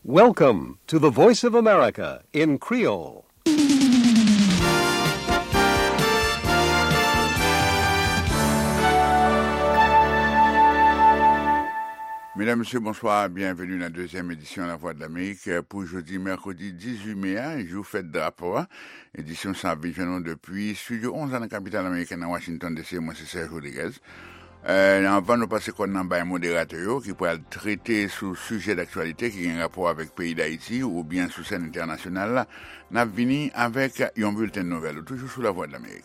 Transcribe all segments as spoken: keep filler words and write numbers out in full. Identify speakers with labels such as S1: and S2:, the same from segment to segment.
S1: Welcome to the Voice of America in Creole.
S2: Mesdames, Messieurs, bonsoir. Bienvenue dans la deuxième édition de La Voix de l'Amérique pour jeudi, mercredi dix-huit mai, jour fête de drapeau. Édition sans vision depuis Studio onze dans la capitale américaine à Washington D C. Moi, c'est Serge Rodriguez. Euh, avant de passer qu'on a un modérateur qui pourrait traiter sur sujet d'actualité qui a un rapport avec le pays d'Haïti ou bien sous scène internationale, n'a venu avec un bulletin de nouvelles, toujours sous La Voix de l'Amérique.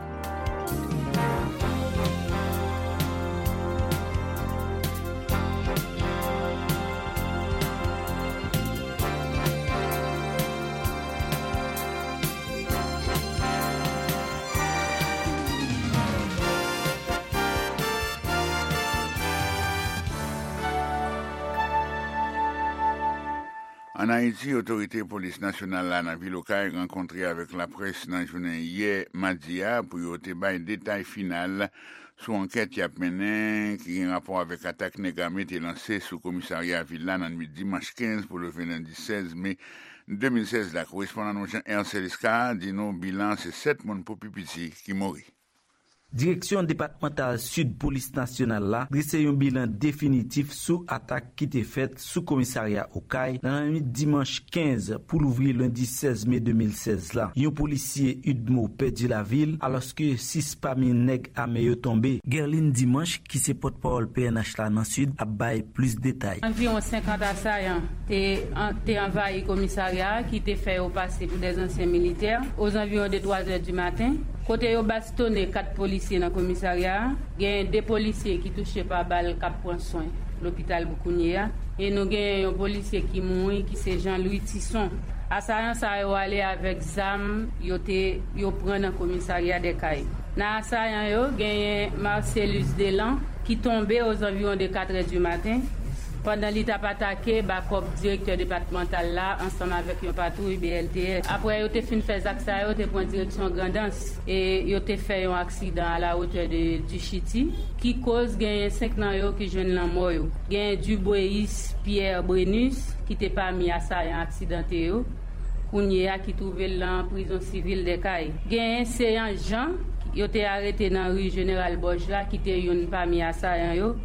S2: En Haïti, autorité police nationale là, dans la ville locale rencontré avec la presse dans la journée hier, mardi, pour y avoir des détails finaux sur l'enquête qui a mené, qui a un rapport avec l'attaque Negamé qui est lancée sous le commissariat à Ville-là dans le dimanche quinze pour le vendredi seize mai deux mille seize. La correspondante Jean-Ernst Eliska dit nos bilans, c'est sept personnes pour Pipiti qui mourent.
S3: Direction départementale Sud Police Nationale là, dresse un bilan définitif sous attaque qui était faite sous commissariat Okaï dans la nuit dimanche quinze pour l'ouvrir lundi seize mai deux mille seize là. Un policier Udmo perdu la ville alors que six parmi nèg armés tombé. Gerline Dimanche qui se porte-parole P N H là dans Sud a bail plus de détails.
S4: Environ cinquante assaillants t'es envahi commissariat qui était fait au passé pour des anciens militaires aux environs de trois heures du matin. Côté yo bastonné quatre policiers dans le commissariat, il y a des policiers qui touchés par balle qui prennent soin l'hôpital Boukounia et nous avons un policier qui mourit qui c'est Jean-Louis Tisson. Assaillant ça yo aller avec zam yo té yo prend dans commissariat des Cailles. Dans assaillant yo gagné Marcellus Delan qui tombé aux environs de quatre heures du matin. Pendant l'étape attaqué, Bakop, directeur départemental là, ensemble avec une patrouille B L T S. Après, ils ont fait une fête d'accès, ils ont pris direction Grandance et ils ont fait un accident à la hauteur de Duchiti qui cause gagner cinq ans qui jeune la mort. Gagné Dubois Pierre Brenus qui n'était pas mis à ça un accidenté. Kounia qui trouvait dans la prison civile de Caille. Gagné Séan Jean qui a été arrêté dans la rue Général Bosch là qui était pas mis à ça.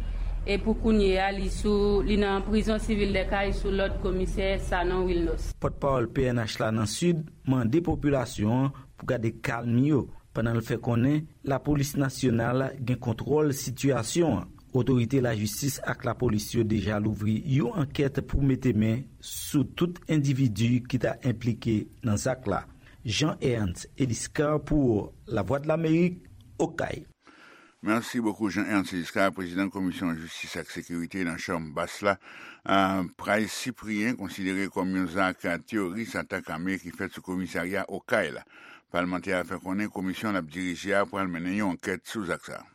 S4: Et pour Kounia, il est en prison civile de Caille sous l'autre commissaire Sanon Wilnos.
S3: Porte-parole P N H là dans le sud, demande des populations pour garder calme pendant le fait qu'on est la police nationale qui contrôle situation. Autorité la justice avec la police déjà l'ouvri une enquête pour mettre main sur tout individu qui t'a impliqué dans ce là. Jean-Ernst Eliska pour La Voix de l'Amérique, Okaï.
S2: Merci beaucoup Jean-Ernst Eliska, président de la commission de justice et sécurité dans la chambre basse là. Un Price Cyprien considéré comme un acte terroriste attaque armée qui fait ce commissariat au Kaila. Parlementaire a fait connaître commission l'a dirigé pour mener une enquête sous ça.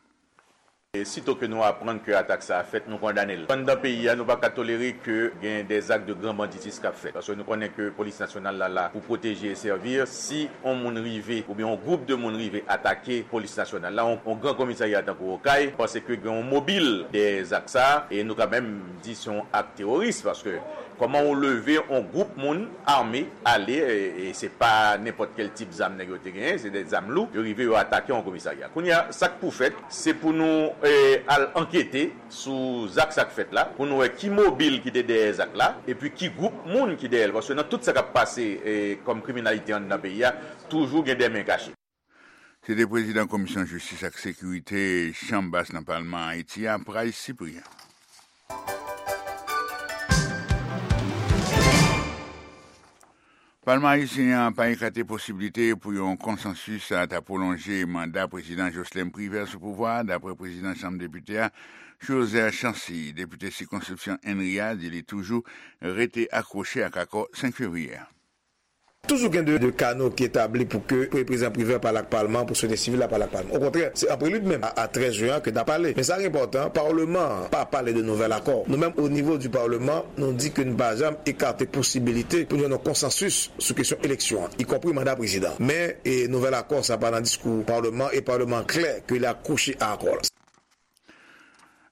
S5: Et sitôt que nous apprenons que l'attaque ça a fait, nous condamnons. Pendant le pays, nous ne pouvons pas tolérer que il y ait des actes de grand banditisme qu'a fait. Parce que nous connaissons que la police nationale là, là pour protéger et servir. Si on moun rivé ou bien un groupe de moun rivé attaquer la police nationale, là on, on grand commissariat dans le Okaï parce que on mobile des actes ça et nous quand même dit son acte terroriste parce que comment on lever un groupe moun armé aller et, et c'est pas n'importe quel type d'armes négociées gagné, c'est des armes lourdes, ils arrivent à attaquer un commissariat. Qu'on y a ça pour fait, c'est pour nous eh, enquêter sur actes ça fait là, pour nous voir qui mobile qui était des actes là et puis qui groupe moun qui derrière parce que dans tout ça qui a passé eh, comme criminalité dans le pays, toujours il y a des mains cachées.
S2: C'est le président de la commission de justice et sécurité Chambas dans le Parlement Haïti, Price Cyprien. Parlement haïtien n'a pas écarté possibilité pour un consensus à prolonger le mandat président Jocelyn Privé sous pouvoir, d'après le président de la Chambre des députés, José Chancy, député circonscription Henriade, il est toujours resté accroché à l'accord cinq février.
S6: Toujours gain de, de canaux qui est établi pour que le président privé parle avec le Parlement, pour société civile parle avec le Parlement. Au contraire, c'est en prélude même à, à treize juin que d'en parler. Mais ça c'est important, le Parlement pas parler de nouvel accord. Nous-mêmes, au niveau du Parlement, nous dit que nous n'avons jamais écarté possibilité pour nous un consensus sur question élection, y compris mandat président. Mais et nouvel accord, ça pas dans le discours Parlement et Parlement clair qu'il a couché à accord.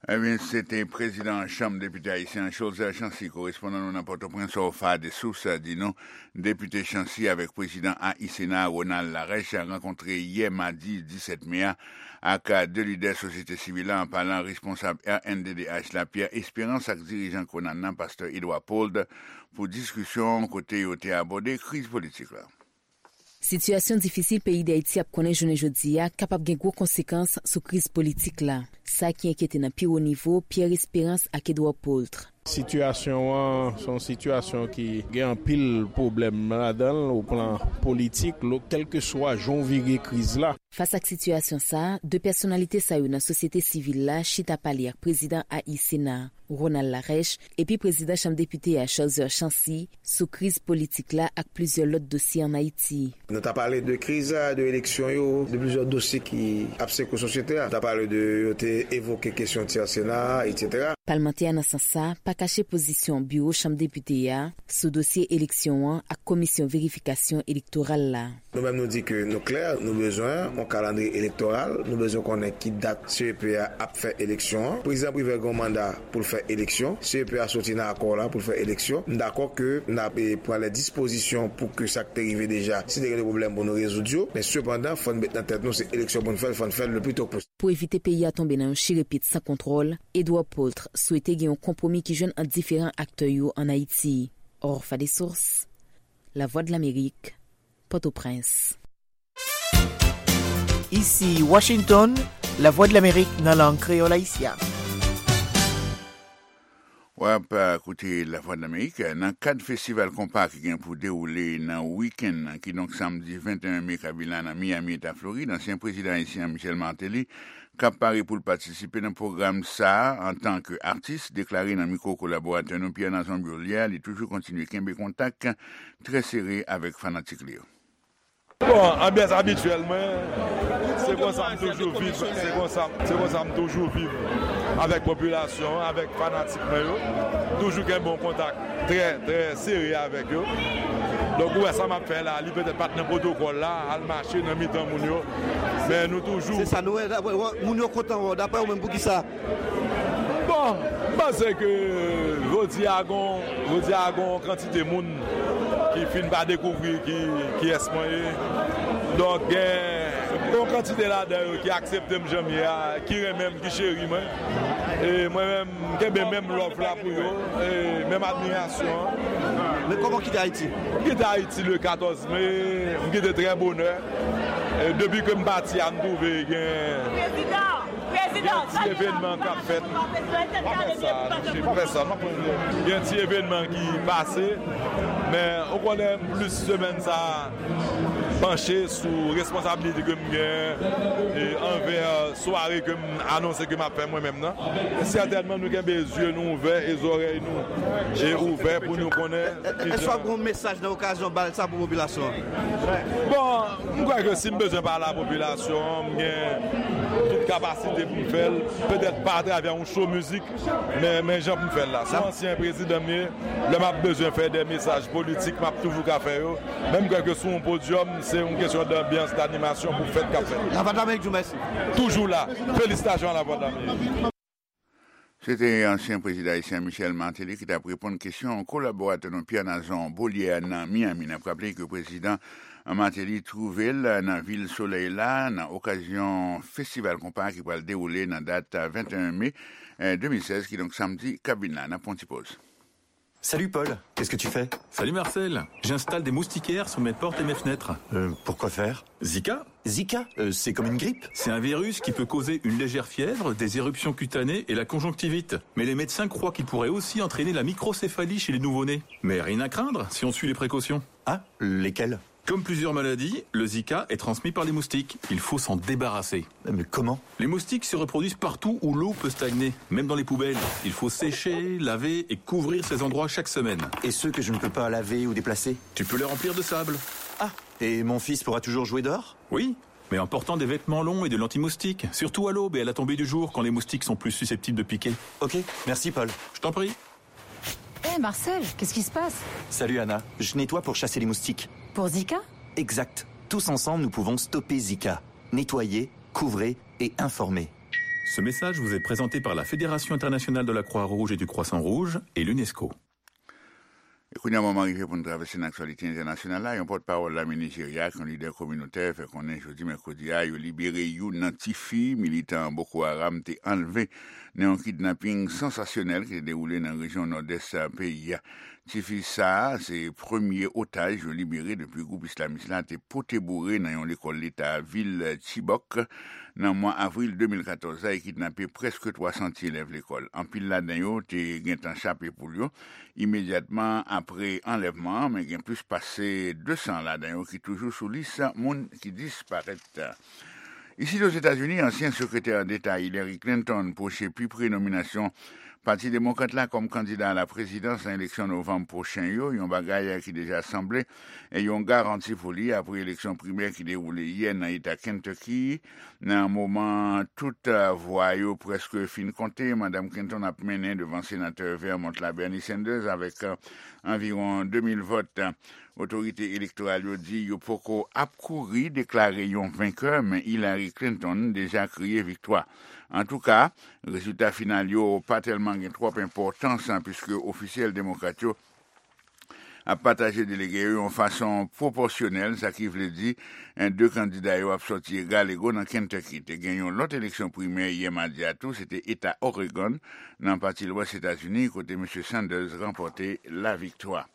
S2: Eh bien, c'était président Chambre député haïtien Joseph Chancy, correspondant dans Port-au-Prince au F A des sources, dit non. Député Chancy avec président A I Sénat Ronald Larèche a rencontré hier mardi dix-sept mai avec deux leaders société civile en parlant responsable R N D D H la Pierre Espérance avec dirigeant Conan, pasteur Edouard Pold, pour discussion côté côté abordé crise politique là.
S7: Situation difficile pays d'Haïti a connaît journée jodi a capable gen gros conséquences sur crise politique là. Ça qui inquiète dans pire au niveau Pierre Espérance ak Edouard Poldre.
S8: Situation son situation qui a un pile problème là-dedans au plan politique, quel que soit jon viré crise là.
S7: Face à cette situation ça, deux personnalités ça dans la société civile là, Chita Palier, président A I Sénat Ronald Larèche et puis président Chambre député à Joseph Chancy sous crise politique là avec plusieurs autres dossiers en Haïti.
S6: Nous avons parlé de crise, de élection, de plusieurs dossiers qui affectent la société. Nous avons parlé de évoquer question de Sénat, et cetera.
S7: Parlementaire dans ce sens ça, pas caché position bureau Chambre député à sous dossier élection à commission vérification électorale là.
S6: Nous-mêmes nous dit que nous clair, nous besoin un calendrier électoral, nous besoin qu'on ait qui date C E P A a fait élection. Le président privé a un mandat pour faire élection. C E P A sorti dans accord là pour faire élection. D'accord que n'a prend les dispositions pour que ça arrive déjà. Si des problèmes pour nous résoudre, mais cependant faut mettre dans tête nous c'est élection pour nous faire, faut faire le plus tôt possible.
S7: Pour éviter pays à tomber dans un chirépite sans contrôle, Edouard Poldre souhaitait gagner un compromis qui joigne en différents acteurs en Haïti. Or, fa des sources, La Voix de l'Amérique, Port-au-Prince.
S9: Ici Washington, La Voix de l'Amérique dans langue créole haïtienne.
S2: Ouais, pas écouter La Voix de l'Amérique. Dans le cadre festival compas qui vient pour dérouler dans le week-end, qui donc samedi vingt et un mai, Kabila, dans Miami, État Floride, l'ancien président haïtien Michel Martelly, cap Paris pour participer dans le programme ça en tant qu'artiste, déclaré dans le micro-collaborateur nous Pierre Nazon Burlier, il toujours continué qu'un contact très serré avec fanatique Léo.
S10: Bon, ambiance habituellement, c'est comme ça me toujours vivre, c'est comme ça, c'est comme ça me toujours vivre avec population, avec fanatique, toujours un bon contact très très serré avec eux. Donc ouais, ça m'a fait là, il peut-être pas dans protocole là, à marcher dans mi-temps mounio, mais nous toujours.
S11: C'est ça, nous mounio content d'après ou même pour qui ça.
S10: Bon, parce que Rodi a gon, Rodi a gon quantité de monde qui finit par découvrir qui qui est moyen. Donc une quantité là d'ailleurs qui accepte me jamais, qui même qui chérit moi. Et moi-même, j'ai même l'offre là pour eux, et même admiration.
S11: Mais comment quitter Haïti?
S10: Quitter Haïti le quatorze mai, je suis très bonheur. Et depuis que je suis parti à me trouver, il y a un petit événement qui a fait. Il y a un petit événement qui est passé, mais on connaît plus semaine ça penché sur responsabilité que je et envers soirée que je annonce que je fais moi-même. Certainement, nous avons les yeux nous ouverts et les oreilles nous et ouverts pour nous connaître.
S11: Est-ce qu'il y a un message dans l'occasion de ça pour la population?
S10: Bon, je crois que si je besoin par la population, j'ai toute capacité pour me faire, peut-être pas à travers un show musique, mais, mais j'ai pour faire là. C'est l'ancien président, le m'a besoin de faire des messages politiques, m'a toujours qu'à faire. Même que sur un podium, c'est une question d'ambiance, d'animation pour faire café.
S11: La Voix de l'Amérique, je vous remercie.
S10: Toujours là. Félicitations à La Voix de l'Amérique.
S2: C'était l'ancien président haïtien Michel Martelly qui t'a répondu à une question en collaborateur de Pierre Nazon Beaulieu à Miami. Il a rappelé que le président Martelly trouvait dans la ville Soleil là, dans l'occasion festival compas qui va le dérouler dans la date vingt et un mai deux mille seize, qui est donc samedi, cabine là, dans Pontypoz.
S12: Salut Paul, qu'est-ce que tu fais?
S13: Salut Marcel, j'installe des moustiquaires sur mes portes et mes fenêtres.
S12: Euh, pourquoi faire?
S13: Zika?
S12: Zika euh, C'est comme une grippe?
S13: C'est un virus qui peut causer une légère fièvre, des éruptions cutanées et la conjonctivite. Mais les médecins croient qu'il pourrait aussi entraîner la microcéphalie chez les nouveau-nés. Mais rien à craindre si on suit les précautions.
S12: Ah, lesquelles?
S13: Comme plusieurs maladies, le Zika est transmis par les moustiques. Il faut s'en débarrasser.
S12: Mais comment?
S13: Les moustiques se reproduisent partout où l'eau peut stagner, même dans les poubelles. Il faut sécher, laver et couvrir ces endroits chaque semaine.
S12: Et ceux que je ne peux pas laver ou déplacer?
S13: Tu peux les remplir de sable.
S12: Ah, et mon fils pourra toujours jouer dehors?
S13: Oui, mais en portant des vêtements longs et de l'anti-moustique, surtout à l'aube et à la tombée du jour quand les moustiques sont plus susceptibles de piquer.
S12: Ok, merci Paul.
S13: Je t'en prie.
S14: Hé hey Marcel, qu'est-ce qui se passe?
S12: Salut Anna, je nettoie pour chasser les moustiques.
S14: Pour Zika?
S12: Exact. Tous ensemble, nous pouvons stopper Zika. Nettoyer, couvrir et informer.
S13: Ce message vous est présenté par la Fédération internationale de la Croix-Rouge et du Croissant-Rouge et l'UNESCO.
S2: Et qu'on a un moment arrivé pour nous traverser une actualité internationale là, un porte-parole de la Nigeria, un leader communautaire, fait qu'on est jeudi mercredi à libéré une Tifi, militant Boko Haram, t'est enlevé dans un kidnapping sensationnel qui s'est déroulé dans la région nord-est du pays. Tifi ça, c'est le premier otage libéré depuis le groupe islamiste là, t'est poté bourré dans l'école d'État ville Chibok. Dans le mois d'avril deux mille quatorze, il a kidnappé presque trois cents élèves de l'école. En pile là-dedans, il y a échappé pour lui. Immédiatement après enlèvement, mais il y a plus passé deux cents là-dedans qui toujours sous liste, monde qui disparaissent. Ici aux États-Unis, ancien secrétaire d'État Hillary Clinton proche plus prénomination Parti démocrate là comme candidat à la présidence à l'élection novembre prochain, yo, yon bagay qui déjà assemblé et yon garanti pour lui après l'élection primaire qui déroulée hier dans l'État Kentucky. Dans un moment, toute voix yo presque fin compté, Madame Clinton a mené devant sénateur Vermont la Bernie Sanders avec euh, environ deux mille votes. Autorité électorale yo dit yo poko ap kouri déclaré yon vainqueur, mais Hillary Clinton déjà crié victoire. En tout cas, résultat final yo pas tellement trop importance hein, puisque officiel démocrate yo a partagé délégué en façon proportionnelle, ça qui veut dire un deux candidats yo a sorti égal égaux dans Kentucky. Te gagnon l'autre élection primaire hier mardi à tout, c'était État Oregon dans partie l'Ouest États-Unis côté M. Sanders remporté la victoire.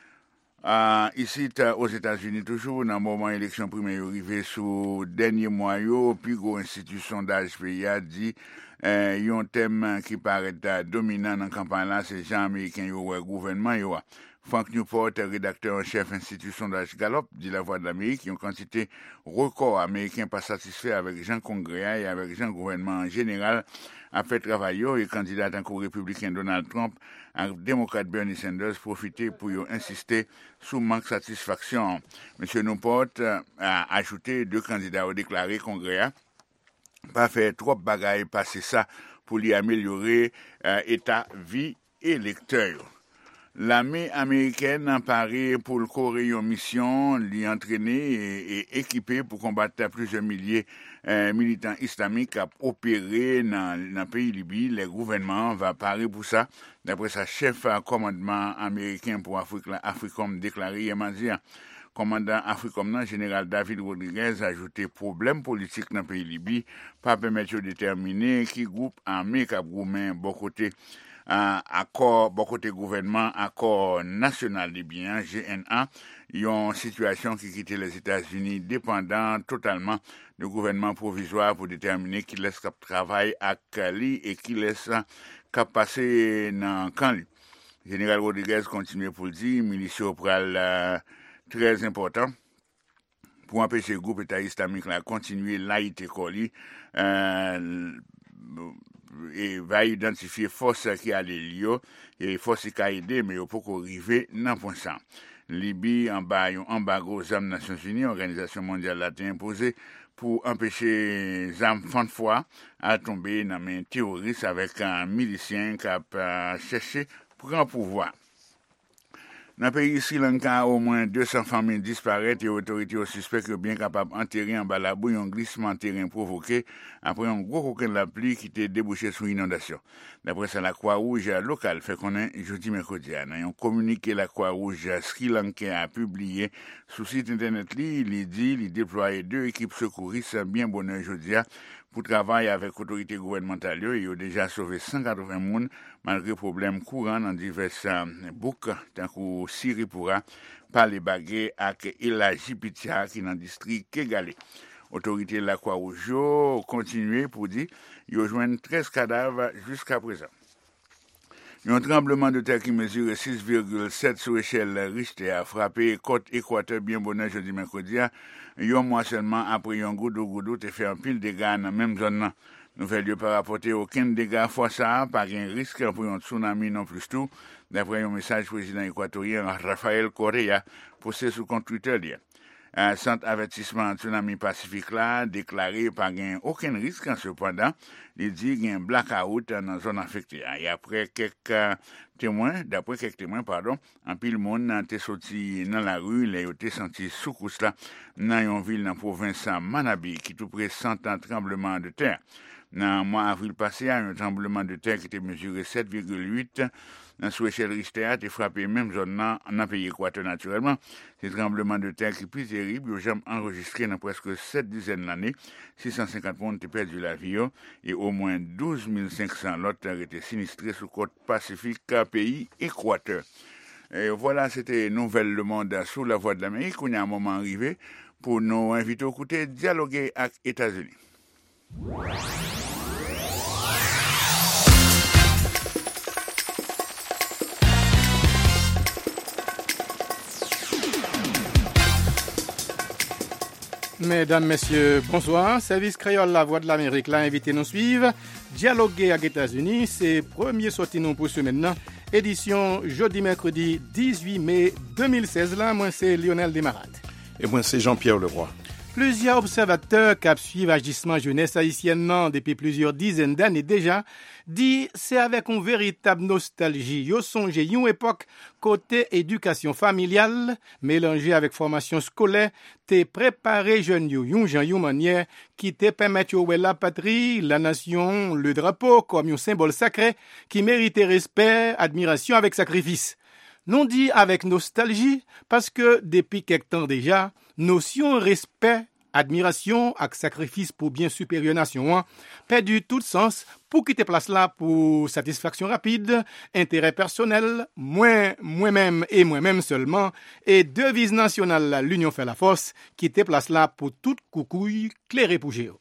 S2: Uh, ici aux États-Unis toujours dans le moment élection primaire arrivé sous dernier mois yo puis gros institut sondage pays a dit euh, yon thème qui paraît dominant dans campagne là c'est gens américains yo ouais gouvernement yo. Frank Newport, rédacteur en chef institut sondage Gallup, dit la Voix de l'Amérique, une quantité record américain pas satisfait avec Jean Congrès et avec Jean gouvernement en général a fait travail et candidat en cours républicain Donald Trump et démocrate Bernie Sanders profiter pour y insister sur manque de satisfaction. Monsieur Newport a ajouté deux candidats ont déclaré Congrès pas fait trop bagaille passer ça pour lui améliorer euh, état vie électeur. L'armée américaine a paré pour le Corée en mission, l'y entraîner et, et équiper pour combattre plusieurs milliers euh, militants islamiques à opérer dans le pays Libye. Le gouvernement va parer pour ça. D'après sa chef commandement américain pour Afrique, Africom déclaré hier mardi. Commandant Africom, général David Rodriguez, a ajouté problème politique dans le pays Libye, pas permettre de déterminer qui groupe armé qui a goumé bon côté. Uh, accord, bon côté gouvernement, accord national libyen, G N A, y a une situation qui quitte les États-Unis dépendant totalement du gouvernement provisoire pour déterminer qui laisse cap travail à Cali et qui laisse cap passer dans Cali. Général Rodriguez continue pour le dire, militia pral euh, très important pour empêcher le groupe État islamique là continuer l'aïté Coli, euh, et va identifier force qui a les lieux et force qui a aidé mais pour qu'on arriver dans point ça. Libye en bas un embargo aux armes Nations Unies, Organisation mondiale l'a imposé pour empêcher les armes fan foi à tomber dans main terroriste avec un milicien qui a cherché pour un pouvoir. Dans le pays Sri Lanka, au moins deux cents familles disparaissent et les autorités suspectent bien capables d'enterrer en bas la boue un glissement de terrain provoqué après un gros coquin de la pluie qui était débouché sous inondation. D'après ça, la Croix-Rouge locale fait qu'on est jeudi mercredi. Dans un communiqué, la Croix-Rouge Sri Lanka a publié sur le site internet, il dit, il déploie deux équipes secouristes bien bonheur jeudi pour travailler avec l'autorité gouvernementale. Ils ont déjà sauvé cent quatre-vingts personnes malgré problèmes courants dans divers boucs, tant que Siripura, par les baguets avec Ila Jipitia qui est dans le district Kegalé. Autorité de la Croix-Rouge continue pour dire qu'ils ont joint treize cadavres jusqu'à présent. Un tremblement de terre qui mesure six virgule sept sur échelle Richter a frappé côte équateur bien bonheur jeudi mercredi. Un mois seulement après un goudou goudou te fait un pile de dégâts dans la même zone. Nouvelle lieu pas rapporter aucun dégât fois ça, pas un risque pour un tsunami non plus tout. D'après un message président équatorien Rafael Correa posté sur compte Twitter hier. Uh, centre avertissement tsunami Pacifique là déclaré pas gain aucun risque cependant il dit gain blackout dans la zone affectée et après quelques témoins d'après quelques témoins pardon en pile monde était sorti dans la rue les été senti secousse là dans une ville dans province Manabi qui tout près cent ans tremblement de terre. Dans le mois avril passé, un tremblement de terre qui était mesuré sept virgule huit dans sous échelle Richter a frappé même zone dans le pays équateur naturellement. C'est tremblement de terre qui est plus terrible, ils ont enregistré dans presque sept dizaines d'années, six cent cinquante personnes ont perdu la vie et au moins douze mille cinq cents l'autre ont été sinistrés sur côte Pacifique, pays équateur. Et voilà, c'était Nouvelle Le Monde sur la Voix de l'Amérique. On est à un moment arrivé pour nous inviter au côté dialoguer avec les États-Unis.
S15: Mesdames, Messieurs, bonsoir. Service créole La Voix de l'Amérique l'a invité nous suivre. Dialoguer avec les États-Unis, c'est premier sorti nous pour ce maintenant. Édition jeudi mercredi dix-huit mai deux mille seize. Là, moi c'est Lionel Desmarat.
S8: Et moi c'est Jean-Pierre Leroy.
S15: Plusieurs observateurs qui suivent l'agissement jeunesse haïtienne depuis plusieurs dizaines d'années déjà, dit c'est avec une véritable nostalgie. Yo songe une époque côté éducation familiale, mélangée avec formation scolaire, te préparé jeune yo, yon jan yon manière qui te permet yo la patrie, la nation, le drapeau comme un symbole sacré qui mérite respect, admiration avec sacrifice. Non dit avec nostalgie parce que depuis quelque temps déjà, notion respect, admiration et sacrifice pour bien supérieur nation, perdu tout sens pour quitter place là pour satisfaction rapide, intérêt personnel, moi, moi-même et moi-même seulement, et devise nationale l'union fait la force, quitter place là pour tout coucouille clairé pour géo.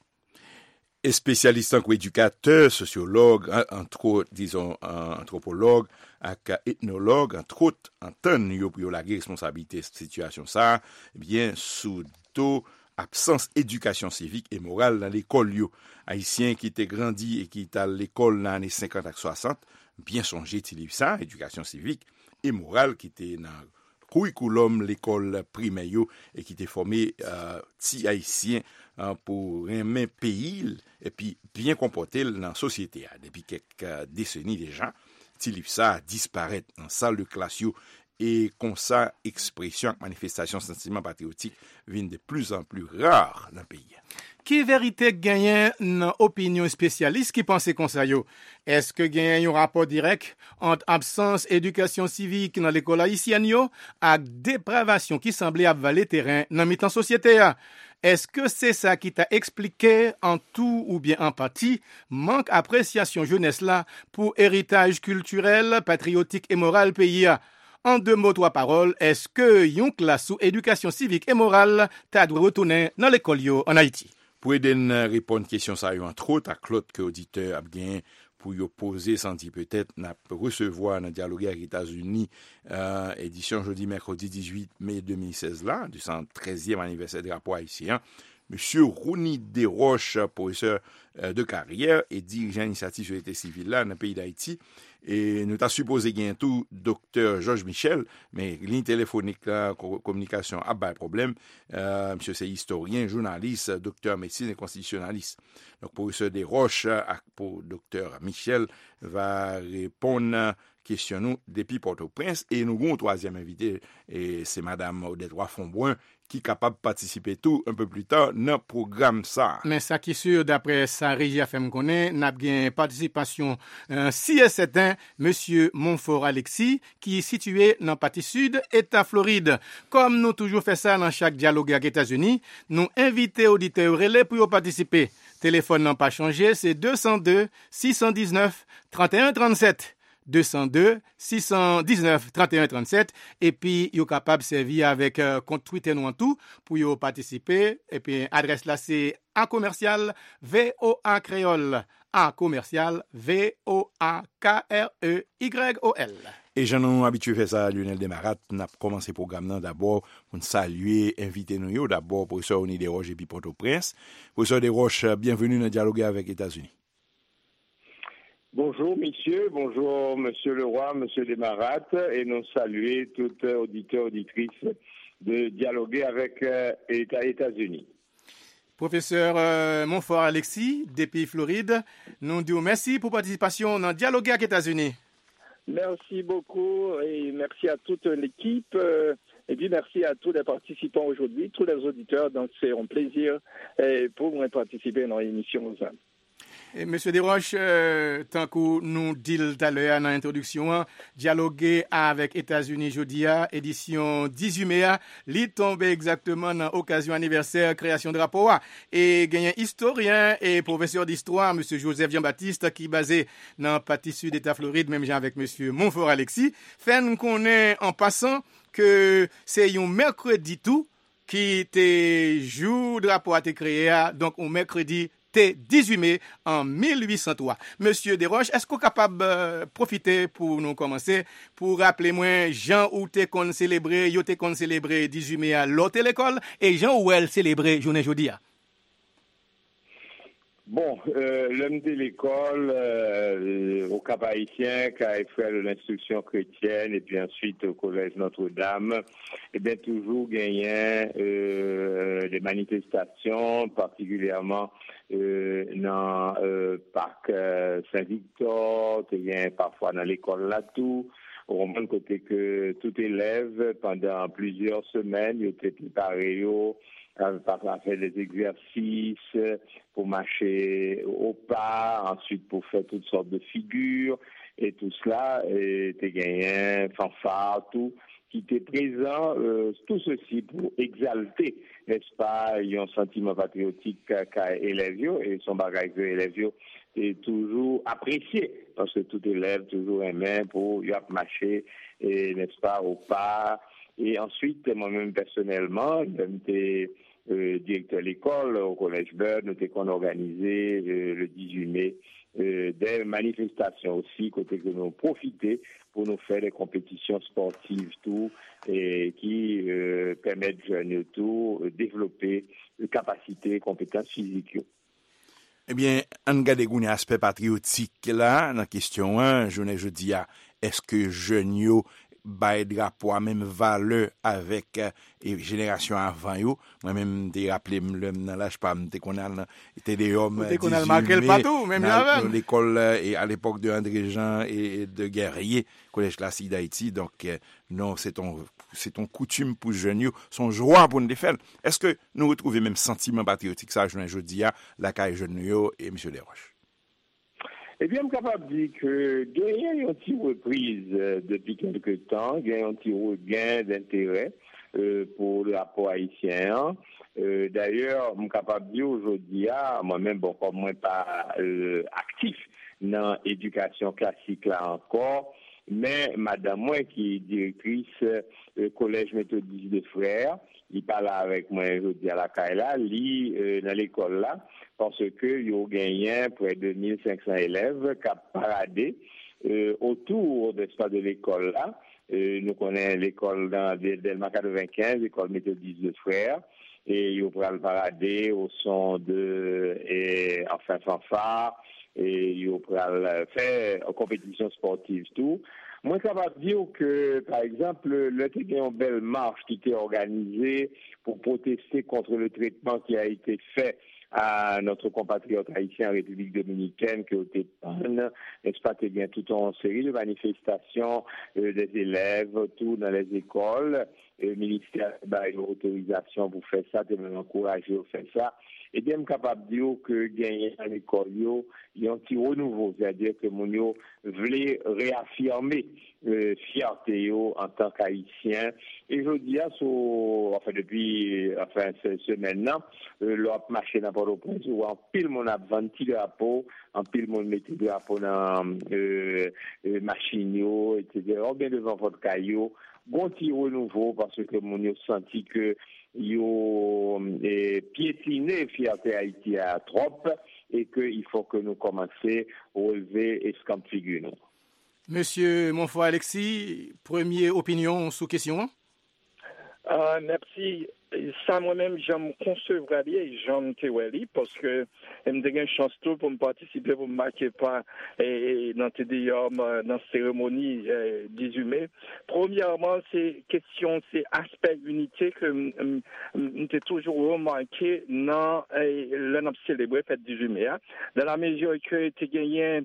S8: Et spécialiste en éducateur, sociologue, entre autres, disons, anthropologue, et ethnologue, entre autres, en temps pour la responsabilité de cette situation, ça, eh bien, sous tout absence éducation civique et morale dans l'école yo. Haïtien qui était grandi et qui était à l'école dans les années cinquante à soixante, bien songé til ça, éducation civique et morale qui était dans curriculum l'école primaire yo, et qui était formé euh, ti haïtien euh, pour aimer pays et puis bien comporter dans la société. Depuis quelques décennies déjà, til ça disparaît dans salle de classe yo. Et comme ça, expression, manifestation, sentiment patriotique viennent de plus en plus rares dans le pays.
S15: Qui vérité gagne dans opinion spécialiste qui pense comme ça yo? Est-ce que gagne un rapport direct entre absence éducation civique dans l'école haïtienne yo et dépravation qui semblait avaler terrain dans mi-temps société? Est-ce que c'est ça qui t'a expliqué en tout ou bien en partie manque appréciation jeunesse là pour héritage culturel, patriotique et moral pays? En deux mots, trois paroles, est-ce que yon classe sous éducation civique et morale t'a dû retourner dans l'école yo en Haïti?
S8: Pour aider à répondre à question ça, entre autres, à Claude que auditeur a bien pour y poser, sans dire peut-être, n'a recevoir dans dialogue avec les États-Unis, euh, édition jeudi mercredi dix-huit mai deux mille seize là, du cent treizième anniversaire du rapport haïtien. Monsieur Rouni Desroches, professeur euh, de carrière et dirigeant initiative sur l'état civil là dans le pays d'Haïti. Et nous t'as supposé gagner tout docteur Georges Michel, mais ligne téléphonique, la communication a pas de problème. Euh, monsieur c'est historien, journaliste, docteur médecine et constitutionnaliste. Donc professeur Desroches pour docteur Michel va répondre question nous depuis Port-au-Prince et nous avons un troisième invité et c'est madame Odette Roy-Fonboin qui est capable de participer tout un peu plus tard dans le programme ça.
S15: Mais ça qui est sûr, d'après sa régie F M connaît, n'a bien participation euh, si et certain, monsieur Montfort Alexis, qui est situé dans la partie sud, État Floride. Comme nous toujours fait ça dans chaque dialogue avec les États-Unis, nous invitons auditeurs relais pour participer. Téléphone n'a pas changé, c'est deux zéro deux, six un neuf, trente et un trente-sept. deux zéro deux, six un neuf, trente et un trente-sept et puis yo capable servir avec euh, compte Twitter nous en tout pour yo participer et puis adresse là c'est A commercial V O A créole A commercial V O A K R E Y O L.
S8: Et j'en ai habitué faire ça Lionel Desmarat, n'a commencé le programme là d'abord pour saluer inviter nous yo d'abord professeur Oni Desroches et puis Port-au-Prince. Professeur Desroches, bienvenue dans dialogue avec les États-Unis.
S16: Bonjour, messieurs. Bonjour, monsieur Leroy, monsieur Desmarat, et nous saluer toutes auditeurs, auditrices de dialoguer avec euh, les États-Unis.
S15: Professeur euh, Montfort Alexis, depuis Floride, nous disons merci pour participation dans Dialoguer avec les États-Unis.
S17: Merci beaucoup et merci à toute l'équipe euh, et puis merci à tous les participants aujourd'hui, tous les auditeurs. Donc c'est un plaisir euh, pour moi participer dans l'émission.
S15: Et Monsieur Desroches, euh, tant que nous disons tout à l'heure dans l'introduction, dialoguer avec États-Unis Jodia, édition dix-huit mai, li tombe exactement dans l'occasion anniversaire création de rapport. Et il y a un historien et professeur d'histoire, Monsieur Joseph Jean-Baptiste, qui est basé dans le parti sud d'État Floride, même avec Monsieur Montfort Alexis, fait nous connaît en passant que c'est un mercredi tout qui était jour de rapport à été créé, donc un mercredi dix-huit mai en mille huit cent trois. Monsieur Desroches, est-ce qu'on est capable de euh, profiter pour nous commencer, pour rappeler moi Jean où t'es qu'on célébrer, yo t'es qu'on célébrer dix-huit mai à l'autre l'école et Jean où elle célébrer journée jeudi.
S16: Bon, euh, l'homme de l'école euh, au Cap Haïtien qui a fait de l'instruction chrétienne et puis ensuite au collège Notre-Dame, et bien toujours gagné euh, des manifestations, particulièrement euh, dans le euh, parc euh, Saint-Victor, et parfois dans l'école Latou. Au même côté que tout élève pendant plusieurs semaines, il était préparé à faire des exercices, pour marcher au pas, ensuite pour faire toutes sortes de figures, et tout cela était gagné, fanfare, tout, qui était présent, euh, tout ceci pour exalter, n'est-ce pas, un sentiment patriotique qu'a élève, et son bagage de élève est toujours apprécié, parce que tout élève toujours aimé pour y marcher, et n'est-ce pas, au pas, et ensuite, moi-même personnellement, j'étais Euh, directeur de l'école au collège Bird, nous avons organisé euh, le dix-huit mai euh, des manifestations aussi, côté que nous profiter pour nous faire des compétitions sportives tout et qui euh, permettent jeunes tout de développer des capacités, compétences physiques.
S8: Eh bien, on regarde un aspect patriotique là, dans la question un, je ne dis est-ce que jeunes yo bay drapeau à même valeur avec euh, et génération avant yo moi même des rappeler le dans l'âge pas m'était qu'on a était des hommes
S15: qu'on a marqué le partout même avant
S8: l'école et à l'époque de André Jean et de Guerrier collège classique d'Haïti donc euh, non c'est ton c'est ton coutume pour jeunes yo son joie pour nous faire est-ce que nous retrouvons même sentiment patriotique ça je dis à la caille jeunes yo et monsieur Desroches.
S16: Eh bien, je suis capable de dire que il y a une petite reprise euh, depuis quelques temps, il y a un petit regain d'intérêt euh, pour le rapport haïtien. Euh, d'ailleurs, je suis capable de dire aujourd'hui, moi-même, bon, comme moi, pas euh, actif dans l'éducation classique là encore, mais madame moi qui est directrice euh, collège méthodiste de frères, il parle avec moi aujourd'hui à la Kaila, lit euh, dans l'école là, parce que il y a gagné près de mille cinq cents élèves qui ont paradé euh, autour de, de l'école là. Euh, nous connaissons l'école dans Delma quatre-vingt-quinze, l'école méthodiste de frères, et ils ont paradé au son de, et, enfin, fanfare, et ils ont fait une compétition sportive tout. Moi, ça va dire que, par exemple, le il y a une belle marche qui était organisée pour protester contre le traitement qui a été fait à notre compatriote haïtien en République dominicaine qui a été panne, n'est-ce pas, qu'il y a toute une série de manifestations euh, des élèves, tout dans les écoles. Le ministère a une autorisation pour faire ça, de même encourager à faire ça. Et bien, je suis capable de dire que gagner à l'école, il y a un petit renouveau, c'est-à-dire que mon yo voulait réaffirmer euh, fierté en tant qu'haïtien. Et je dis à so, enfin depuis enfin cette semaine-là, euh, l'Europe marché dans Port-au-Prince où en pile mon a vingt drapeaux, en pile mon mettait drapeau dans euh, euh, machine et cetera. Bien devant votre caillou, bon petit renouveau parce que mon yo senti que yo eh, piétiner fierté Haïti à trop et qu'il faut que nous commencions à relever et ce qu'on figure nous.
S15: Monsieur Montfort Alexis, première opinion sous question.
S17: Uh, merci. ça, moi-même, j'aime concevoir et j'aime théorie parce que j'ai une chance tout pour me participer, pour me marquer pas et, dans T D A, dans la cérémonie euh, dix-huit mai. Premièrement, c'est question, c'est aspect unité que j'ai toujours remarqué dans le n'a célébré fête dix-huit mai. Hein. Dans la mesure que tu gagné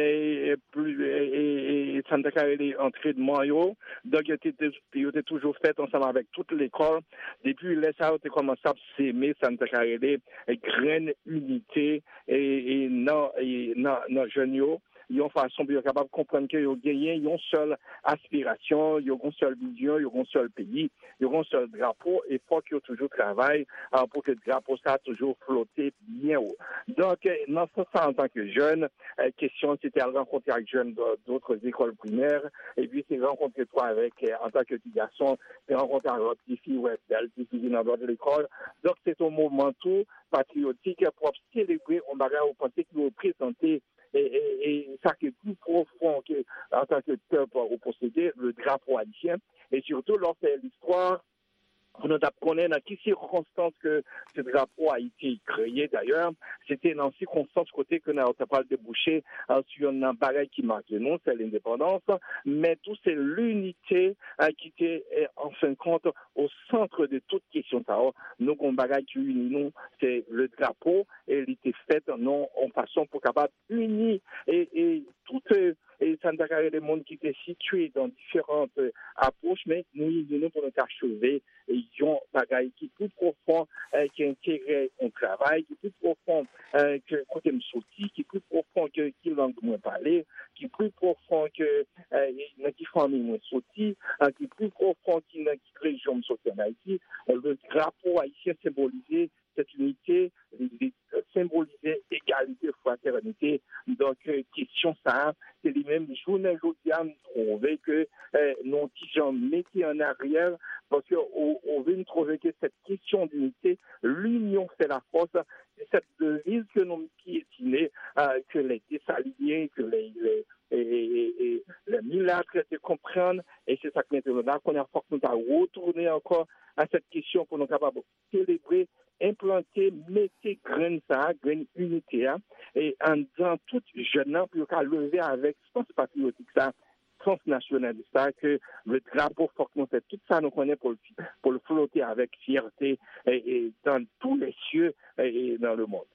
S17: et plus et Santa Carolina entrée de Mayo, donc il était toujours fait ensemble avec toute l'école depuis les ça a commencé à s'aimer Santa Carolina et graine unité et non et non non jeunes ils ont façon de capable comprendre que ils gagné une seule aspiration, ils ont une seule vision, ils ont un seul pays, ils ont un seul drapeau et faut qu'ils toujours travaillent pour que le drapeau ça toujours flotter bien haut. Donc dans ce sens en tant que jeune, question c'était à rencontrer avec jeunes d'autres écoles primaires et puis c'est rencontrer toi avec en tant que petit garçon, et rencontrer avec votre petite fille ou belle petite fille dans de l'école. Donc c'est un mouvement tout patriotique pour célébrer on va penser qu'il nous présenter et, et, et ça qui est plus profond que, en tant que peuple au posséder le drapeau haïtien et surtout lorsque l'histoire on a connaît dans quelles circonstances que ce drapeau a été créé d'ailleurs, c'était dans circonstances côté que nous avons pas débouché sur un bagage qui marque non, c'est l'indépendance, mais tout c'est l'unité euh, qui était en fin de compte au centre de toute question ça. Nous un bagage qui unit nous, c'est le drapeau et il était fait non en façon pour capable unir et, et tout euh, et Santa Carolina, des mondes qui étaient situés dans différentes euh, approches, mais nous, nous pour nous achever, et ils ont un bagage qui est plus profond, euh, qui intègre au travail, qui est plus profond euh, que côté me sorti, qui est plus profond que qui langue moi parler, qui est plus profond que euh, dans qui famille moi sorti, euh, qui est plus profond que dans qui région me sorti en Haïti. Euh, le drapeau haïtien symbolisé cette unité, symboliser égalité, fraternité. Donc, euh, question ça, c'est les mêmes journées aujourd'hui, nous trouvons que euh, nos petits gens mettaient en arrière parce qu'on on veut trouver que cette question d'unité, l'union fait la force, c'est cette devise que nous piétinons, euh, que les désalignés, que les, les et, et, et les milâtres te comprennent, et c'est ça que nous avons qu'on a force de retourner encore à cette question pour nous capables de célébrer, implanter, mettre graine ça, graine unité, hein, et en disant tout jeune homme, pour lever avec sens patriotique ça, sens nationaliste ça, que le drapeau faut que nous fait tout ça, nous connaît pour le, pour le flotter avec fierté et, et dans tous les cieux et, et dans le monde.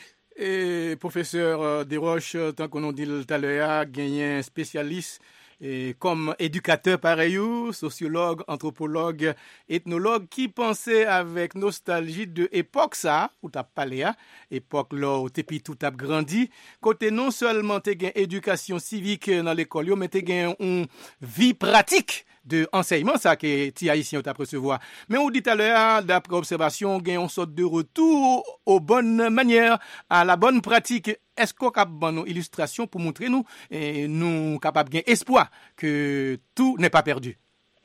S15: Et professeur Desroches, tant qu'on a dit tout à l'heure, gagné un spécialiste et comme éducateur pareil, sociologue, anthropologue, ethnologue, qui pensait avec nostalgie de époque ça, où t'as parlé, époque là où t'es tout a grandi, côté non seulement t'es gain éducation civique dans l'école, mais t'es gain une vie pratique de enseignement, ça que ti haïtien t'a recevoir. Mais on dit tout à l'heure, d'après observation, gain une sorte de retour aux bonnes manières, à la bonne pratique. Est-ce qu'on a une illustration pour montrer nous et nous capables de gagner espoir que tout n'est pas perdu?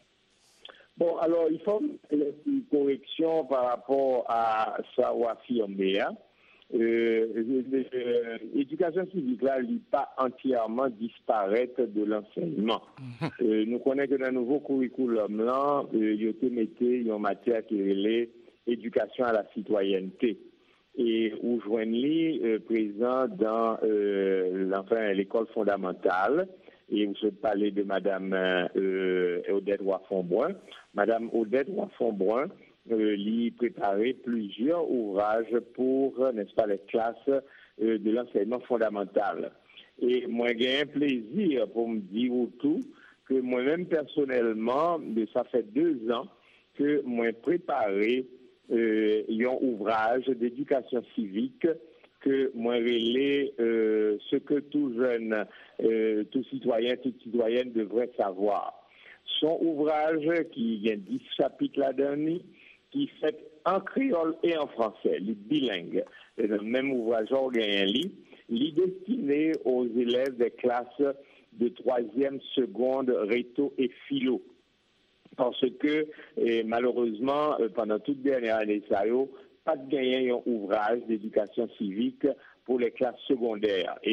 S16: Bon, alors il faut une correction par rapport à ça ou affirmer. Hein. Euh, l'éducation civique là, n'est pas entièrement disparaître de l'enseignement. Mm-hmm. Euh, nous connaissons que dans le nouveau curriculum là, euh, il y a été en matière qui est l'éducation à la citoyenneté. Et où joignent euh, présent dans euh, enfin, l'école fondamentale. Et vous avez parlé de Madame euh, Odette Roy-Fonbrun. Madame Odette Roy-Fonbrun euh, lui préparait plusieurs ouvrages pour, n'est-ce pas, les classes euh, de l'enseignement fondamental. Et moi, j'ai un plaisir pour me dire tout que moi-même personnellement, ça fait deux ans que moi préparé Euh, un ouvrage d'éducation civique que moi relais euh, ce que tout jeune, euh, tout citoyen, toute citoyenne devrait savoir. Son ouvrage qui a dix chapitres là-dedans, qui fait en créole et en français, les bilingues. Et le même ouvrage, on a un livre, il est destiné aux élèves des classes de troisième, seconde, réto et philo. Parce que, eh, malheureusement, euh, pendant toute dernière année, ça y est, pas de gagner un ouvrage d'éducation civique pour les classes secondaires. Et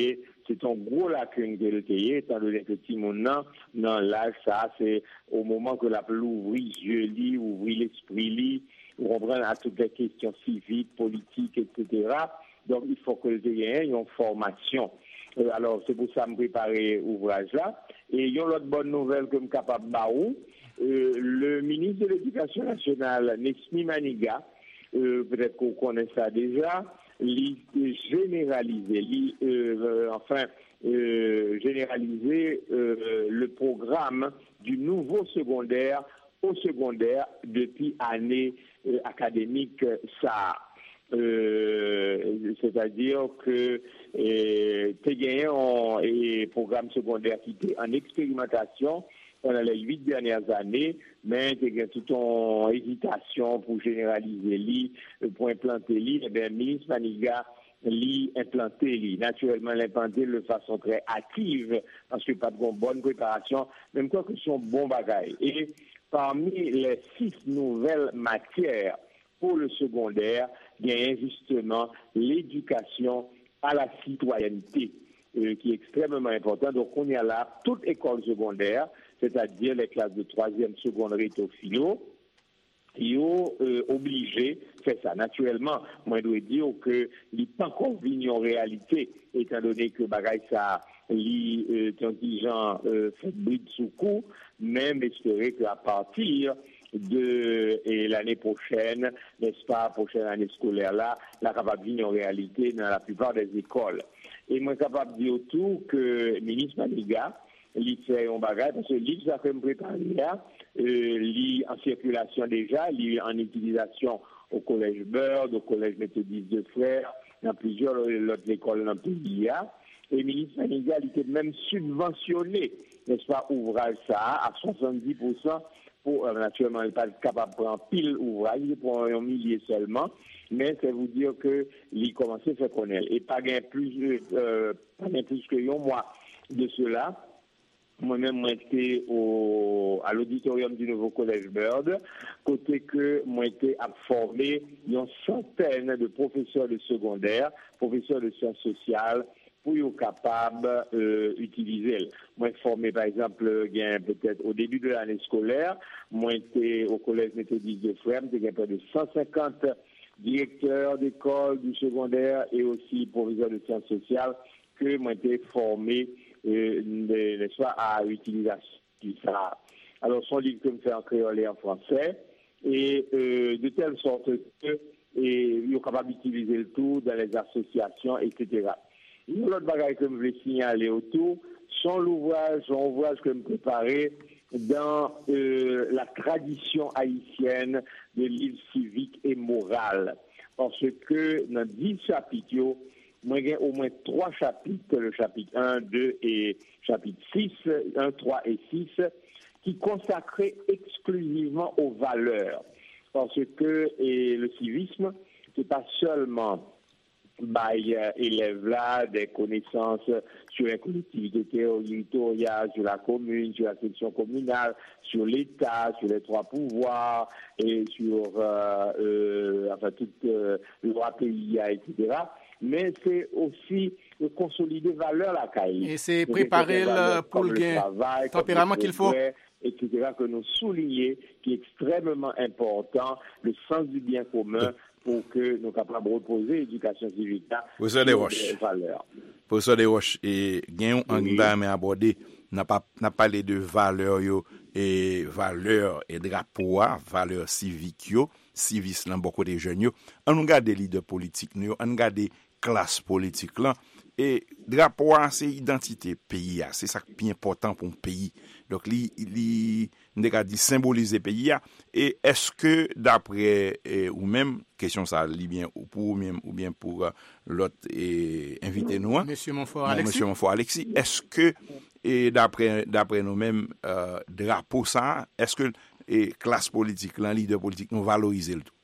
S16: c'est un gros lacune que le pays, étant donné que tout le monde, dans l'âge, ça, c'est au moment que la peut ouvrir yeux, lit, ouvrir l'esprit, lit, on comprend à toutes les questions civiques, politiques, et cetera. Donc, il faut que le pays ait une formation. Euh, alors, c'est pour ça que je préparé l'ouvrage là. Et il y a une autre bonne nouvelle que je suis capable de baou. Euh, le ministre de l'Éducation nationale, Nesmi Maniga, euh, peut-être qu'on connaît ça déjà, il généralisé, il, euh, enfin, euh, généralisé euh, le programme du nouveau secondaire au secondaire depuis année euh, académique ça. Euh, c'est-à-dire que tu gagné un programme secondaire qui était en expérimentation pendant les huit dernières années, mais tu as toute une hésitation pour généraliser l'I, pour implanter l'I. Eh bien, le ministre Maniga l'I implanté l'I. Naturellement, l'implanter de façon très active, parce que pas de bonne préparation, même quoi que son bon bagage. Et parmi les six nouvelles matières pour le secondaire, il y a justement l'éducation à la citoyenneté, euh, qui est extrêmement important. Donc, on y a là toute école secondaire, c'est-à-dire les classes de troisième, secondaire et au philo, ils sont euh, obligés de faire ça. Naturellement, moi, je dois dire que n'est pas encore venu en réalité, étant donné que bagaille ça, les intelligents euh, fait bride sous coup, même espérer qu'à partir de et l'année prochaine, n'est-ce pas, prochaine année scolaire là, la capable venir en réalité dans la plupart des écoles. Et moi, capable de dire tout que le ministre Maniga, il fait un bagage, parce que l'I F S A fait me préparer là, euh, l'I en circulation déjà, l'I en utilisation au collège Bird, au collège méthodiste de Frères, dans plusieurs autres écoles dans le pays. Et le ministre Maniga, il était même subventionné, n'est-ce pas, ouvrage ça à soixante-dix pour cent. Pour, euh, naturellement, il n'est pas capable de prendre pile ouvrage, il prend un millier seulement, mais c'est vous dire qu'il commence à faire connaître. Et pas gain plus, euh, pas gain plus que un mois de cela. Moi-même, moi, j'étais au, à l'auditorium du nouveau collège Bird, côté que moi, j'étais à former une centaine de professeurs de secondaire, professeurs de sciences sociales, pour être capable d'utiliser. Euh, moi, formé, par exemple, peut-être au début de l'année scolaire, moi, j'étais au collège méthodiste de Frères, j'ai près de cent cinquante directeurs d'école du secondaire et aussi professeurs de sciences sociales que moi, j'étais formé euh, soit à l'utilisation de ça. Alors, son livre que je fais en créole et en français, et euh, de telle sorte que et, ils sont capables d'utiliser le tout dans les associations, et cetera. Une autre bagaille que je voulais signaler autour, sont l'ouvrage, son ouvrage que je me préparais dans euh, la tradition haïtienne de livre civique et moral. Parce que dans dix chapitres, moi j'ai au moins trois chapitres, le chapitre un, deux et chapitre six, un, trois et six, qui consacraient exclusivement aux valeurs. Parce que et le civisme, c'est pas seulement by euh, élèves là des connaissances sur les collectivités territoriales, sur la commune, sur la section communale, sur l'État, sur les trois pouvoirs et sur euh, euh, enfin toute euh, loi P I A, et cetera. Mais c'est aussi de consolider valeurs la caille.
S15: Et c'est préparer le, pour le gain, tempérament qu'il faut.
S16: et cetera, que nous soulignons, qui est extrêmement important, le sens du bien commun, pour que nous soyons capables de reposer l'éducation civique
S8: sur des
S16: valeurs.
S8: Professeur Desroches, et gain en abordé, n'a pas n'a parlé de valeurs yo et valeurs et drapeaux, valeurs civiques yo, civisme dans beaucoup de jeunes yo. On regarde les leaders politiques nous, on regarde classe politique là. Et drapeau, c'est identité pays, c'est ça qui est important pour un pays. Donc, li, li, dit symboliser pays. Et est-ce que d'après, eh, ou même, question ça, li bien pour ou bien, ou bien pour uh, l'autre eh, invité nous,
S15: Monsieur Montfort Alexis,
S8: Monsieur Montfort Alexis, est-ce que, et d'après, d'après nous-mêmes, euh, drapeau ça, est-ce que et classe politique, l'un leader politique, nous valoriser le tout?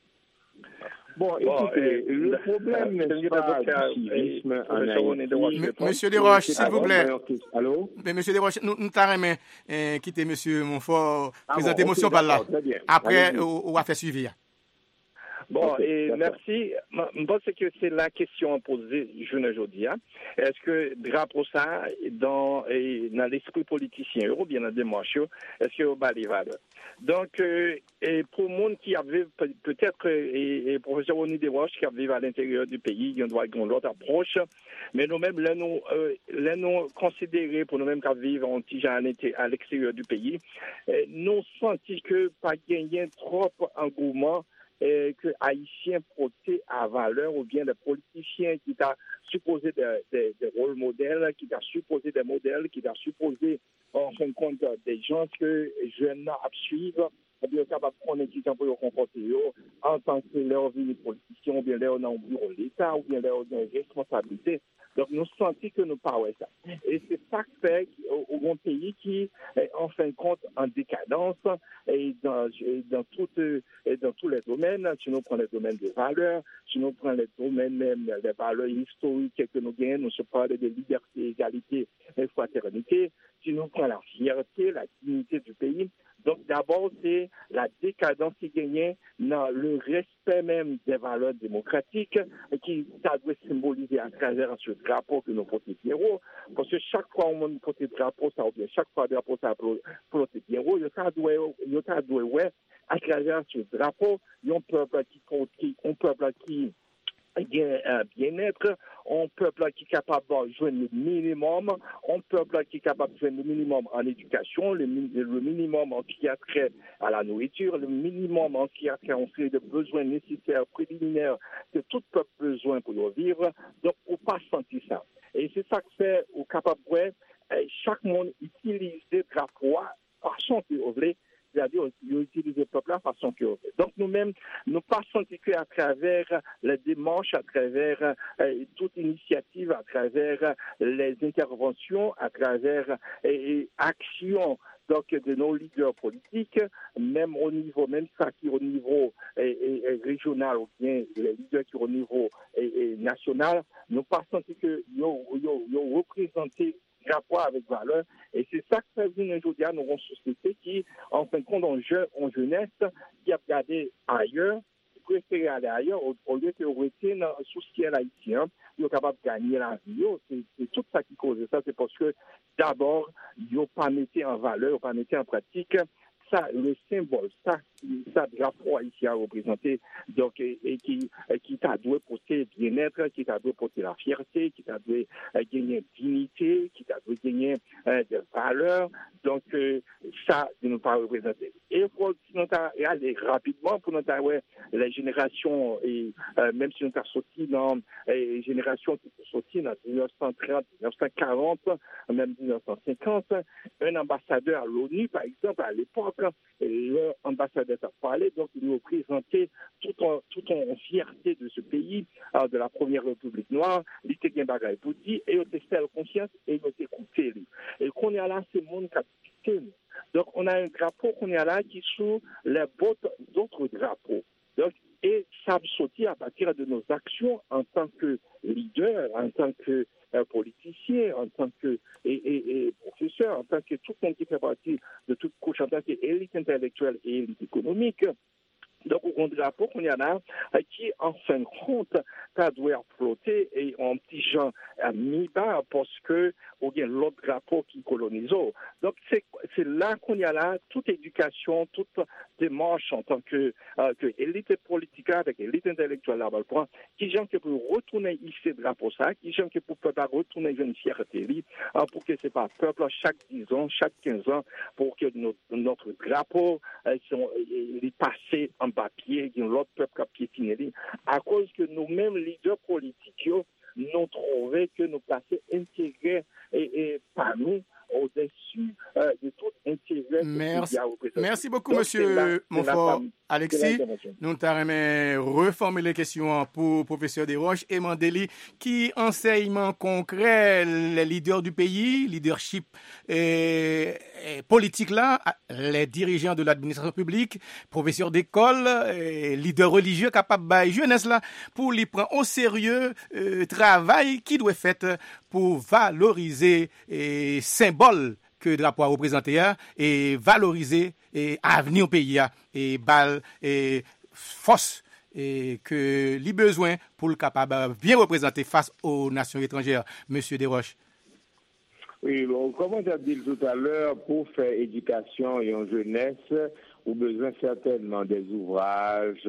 S16: Bon, écoutez, bon, le problème n'est pas du civisme en Haïti.
S15: Monsieur Desroches, s'il vous plaît.
S16: Allô?
S15: Mais Monsieur Desroches, nous nous t'arrêtons euh, quitter Monsieur Montfort, ah présenter bon, motion okay, par là. Après, okay. on va faire suivi.
S17: Bon,
S16: Okay,
S17: et
S16: d'accord.
S17: merci. Je pense que c'est la question à poser, je ne aujourd'hui. Est-ce que drapeau ça, dans, et dans l'esprit politicien, ou bien dans la démarche, est-ce que va les valeurs? Donc, euh, et pour le monde qui avait peut-être, et, et professeur Oni Desroches qui vivent à l'intérieur du pays, qui doit avoir l'autre approche, mais nous-mêmes, là, nous, euh, là, nous considérer pour nous-mêmes qui vivent en tige à l'extérieur du pays, euh, nous sentons que pas gagner trop engouement et que Haïtiens protègent à valeur ou bien des politiciens qui t'a supposé des, des, des rôles modèles, qui t'a supposé des modèles, qui t'a supposé en fin de compte des gens que jeunes à suivre, ou bien capable de prendre qui pour comporter en tant que leur vie politicien, ou bien leur dans le bureau de l'État, ou bien leur dans responsabilité. Donc nous sentons que nous parlons ça. Et c'est ça qui fait au bon pays qui est en fin de compte en décadence et dans, dans, toutes, et dans tous les domaines. Si nous prenons les domaines des valeurs, si nous prenons les domaines même des valeurs historiques que nous gagnons, nous se parlons de liberté, égalité et fraternité. Si nous prenons la fierté, la dignité du pays. Donc d'abord, c'est la décadence qui gagne dans le respect même des valeurs démocratiques qui doit symboliser à travers ce drapeau que nous portons Pierrot. Parce que chaque fois on porte le drapeau, ça ou bien chaque fois le drapeau ça porte Pierrot, il y a doit ouais à travers ce drapeau, il y a un peuple qui un peuple qui un bien-être, un peuple qui est capable de jouer le minimum, un peuple qui est capable de jouer le minimum en éducation, le, le minimum en ce qui a trait à la nourriture, le minimum en ce qui a trait à une série de besoins nécessaires, préliminaires, que tout peuple a besoin pour vivre. Donc, on ne peut pas sentir ça. Et c'est ça que fait au capable de chaque monde utilise des drapeaux façon que vous voulez. C'est-à-dire qu'ils utilisent le peuple de façon que donc nous-mêmes, nous passons à travers les démarches, à travers euh, toute initiative, à travers les interventions, à travers euh, actions donc de nos leaders politiques, même au niveau, même ça qui est au niveau euh, euh, régional ou bien les leaders qui sont au niveau euh, euh, national, nous passons que ils ont représenté rapport avec valeur. Et c'est ça que fait venir aujourd'hui à nos sociétés qui, en fin de compte, en, je, en jeunesse, qui a regardé ailleurs, qui préfère aller ailleurs, au, au lieu de rester sous ce qui est haïtien, ils sont capables de gagner la vie. C'est, c'est tout ça qui cause ça. C'est parce que, d'abord, ils n'ont pas mis en valeur, ils n'ont pas mis en pratique ça, le symbole, ça, ça drapeau haïtien représenté, donc, et, et qui, qui t'a dû porter bien-être, qui t'a dû porter la fierté, qui t'a dû gagner dignité, qui t'a dû gagner euh, des valeurs, donc, euh, ça, de ne pas représenter. Et il faut aller rapidement pour nous ouais, les générations, et euh, même si nous avons sorti dans les générations qui sont sorties dans dix-neuf cent trente, dix-neuf cent quarante, même dix-neuf cent cinquante, un ambassadeur à l'ONU, par exemple, à l'époque, l'ambassadeur a parlé, donc il nous présentait tout en, tout en fierté de ce pays, euh, de la première République noire, il était bien bagaille pour dire, et il était fait confiance, et il était écouté. Et qu'on est là, c'est le monde qui a. Donc on a un drapeau qu'on est là qui sous les bottes d'autres drapeaux. Donc, et ça me sortit à partir de nos actions en tant que leader, en tant que euh, politicien, en tant que et, et, et professeur, en tant que tout le monde qui fait partie de toute couche, en tant qu'élite intellectuelle et élite économique. Donc, on drapeau qu'on y a là, qui, en fin de compte, ça doit flotter et en petit genre à mi-bas parce que, ou bien l'autre drapeau qui colonise. Donc, c'est, c'est là qu'on y a là, toute éducation, toute démarche en tant que, euh, que élite politique avec élite intellectuelle là-bas, qui j'aime que pour retourner ici drapeau ça, qui j'aime que pour pas retourner une fierté, euh, pour que c'est pas peuple chaque dix ans, chaque quinze ans, pour que notre, notre drapeau, euh, sont, il est passé en papier, il y a l'autre peuple qui a piétiné, à cause que nous-mêmes, leaders politiques, nous trouvons que nous plaçons intégrés et, et par nous au-dessus euh, de tout intérêt.
S15: Merci, merci beaucoup, donc, monsieur Montfort. Alexis, nous t'avons reformulé les questions pour professeur Desroches et Mandeli, qui enseignement concret les leaders du pays, leadership et, et politique là, les dirigeants de l'administration publique, professeurs d'école, et leaders religieux capables de jeunesse là, pour les prendre au sérieux euh, travail qui doit être fait pour valoriser et symbole que drapeau a représenté et valoriser et avenir au pays et bal et force et que les besoins pour le capable bien représenter face aux nations étrangères, Monsieur Desroches.
S16: Oui, bon, comme on a dit tout à l'heure, pour faire éducation et en jeunesse, on a besoin certainement des ouvrages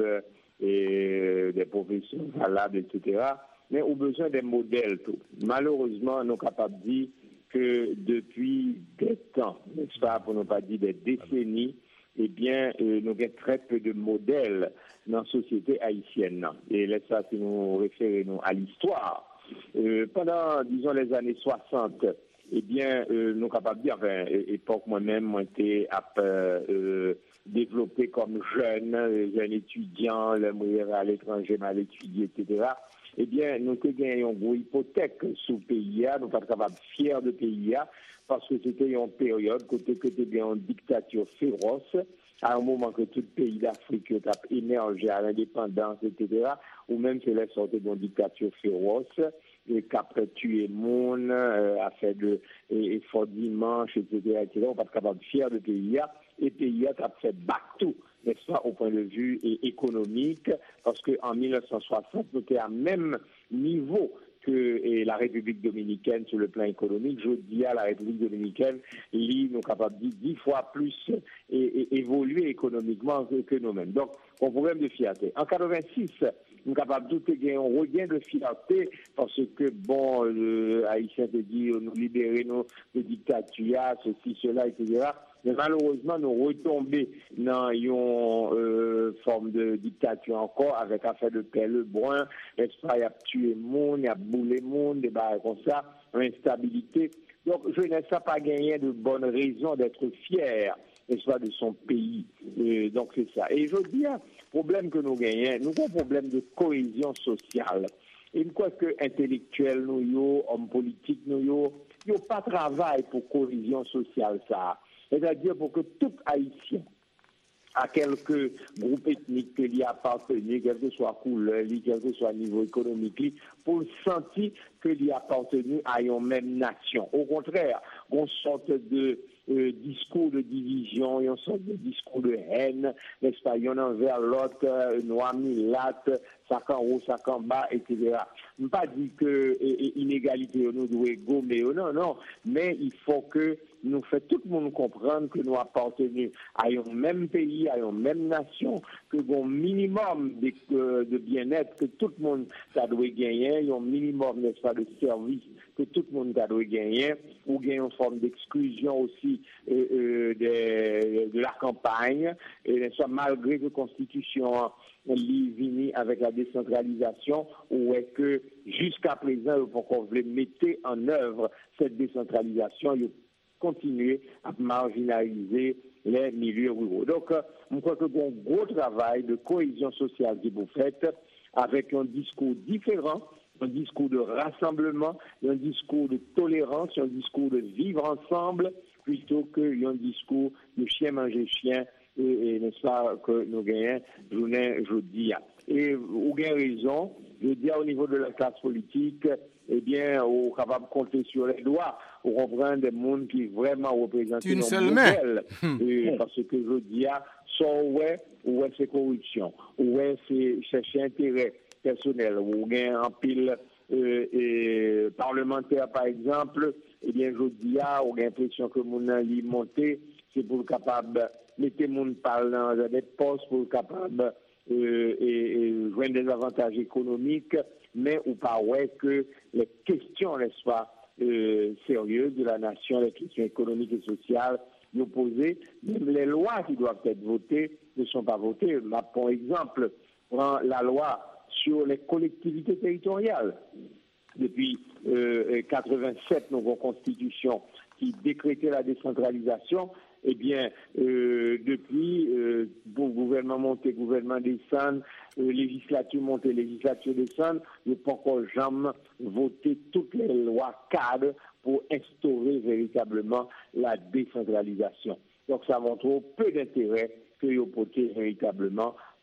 S16: et des professions valables, et cetera. Mais on a besoin des modèles. Tout. Malheureusement, on est capable de dire que depuis des temps, n'est-ce pas, pour ne pas dire des décennies, eh bien, euh, nous avons très peu de modèles dans la société haïtienne. Et là, ça, si nous référons à l'histoire, euh, pendant, disons, les années soixante, eh bien, euh, nous sommes capables de dire, enfin, époque moi-même, moi, été euh, développé comme jeune, jeune étudiant, le à l'étranger, mal étudié, et cetera. Eh bien, nous avons une grosse hypothèque sur le pays, nous sommes capables fiers de pays, parce que c'était une période, côté que c'était une dictature féroce, à un moment que tout le pays d'Afrique a émergé à l'indépendance, et cetera, ou même c'est la sortie d'une dictature féroce, et qu'après tuer monde, euh, a fait de et, et fort dimanche, et cetera, et cetera. On n'est pas capable de fier de pays, et pays a fait back tout, n'est-ce pas, au point de vue et, économique, parce qu'en mille neuf cent soixante, nous étions à même niveau que et la République dominicaine sur le plan économique. Je dis à la République dominicaine, ils sont capables de dix fois plus et, et, évoluer économiquement que, que nous-mêmes. Donc, un problème de fierté. En quatre-vingt-six, nous sommes capables de gagner un regain de fierté parce que, bon, le Haïtien te dit, nous libérer nos de dictature, ceci, cela, et cetera. Mais malheureusement, nous retombons dans une euh, forme de dictature encore, avec affaire de paix le brun, n'est-ce pas, il y a tué le monde, il y a boulé le monde, des barres comme ça, instabilité. Donc, je n'ai pas gagné de bonnes raisons d'être fier, n'est-ce pas, de son pays. Et donc, c'est ça. Et je dis, le problème que nous gagnons, nous avons un problème de cohésion sociale. Et une fois que intellectuels, nous, hommes politiques, nous, n'ont pas de travail pour cohésion sociale, ça. C'est-à-dire pour que tout Haïtien, à quelques groupes ethniques qu'il y a appartenu, quel que soit couleur, quel que soit niveau économique, pour sentir qu'il y a appartenu à une même nation. Au contraire, on sorte de euh, discours de division, une sorte de discours de haine, n'est-ce pas, il y en a envers l'autre, euh, noir, milate, sac en haut, sac en bas, et cetera. Je ne pas dire que l'inégalité, nous devons gommer, non, non, mais il faut que nous fait tout le monde comprendre que nous appartenons à un même pays, à une même nation, que un minimum de, euh, de bien-être, que tout le monde ça doit gagner, un minimum, n'est-ce pas, de service, que tout le monde ça doit gagner, ou gagner une forme d'exclusion aussi euh, euh, de, de la campagne, et n'est-ce pas, malgré que la Constitution vient avec la décentralisation, ou est que jusqu'à présent, pour qu'on voulait mettre en œuvre cette décentralisation, il continuer à marginaliser les milieux ruraux. Donc, euh, je crois que c'est un gros travail de cohésion sociale que vous faites avec un discours différent, un discours de rassemblement, un discours de tolérance, un discours de vivre ensemble, plutôt qu'un discours de chien manger chien, et, et n'est-ce pas, que nous gagnons journée jeudi. Et vous avez raison, je dis au niveau de la classe politique, eh bien, on est capable de compter sur les doigts pour comprendre des mondes qui vraiment représentent
S15: une
S16: seule modèle. Et parce que je dis, soit ouais, ouais c'est corruption, ouais c'est chercher intérêt personnel, ou bien en pile euh, et parlementaire par exemple, eh bien, je dis, on a l'impression que mon ali monté, c'est pour le capable mettre le monde parlant dans des postes, pour le capable euh, et, et joindre des avantages économiques, mais ou pas ouais que les questions, n'est-ce pas, euh, sérieuses de la nation, les questions économiques et sociales nous posées, même les lois qui doivent être votées ne sont pas votées. Par exemple, prend la loi sur les collectivités territoriales. Depuis euh, quatre-vingt-sept, nous avons une constitution qui décrétait la décentralisation. Eh bien, euh, depuis, euh, bon, gouvernement monté, gouvernement descend, euh, législature montée, législature descend, nous ne pouvons encore jamais voter toutes les lois cadres pour instaurer véritablement la décentralisation. Donc, ça montre peu d'intérêt que vous portez véritablement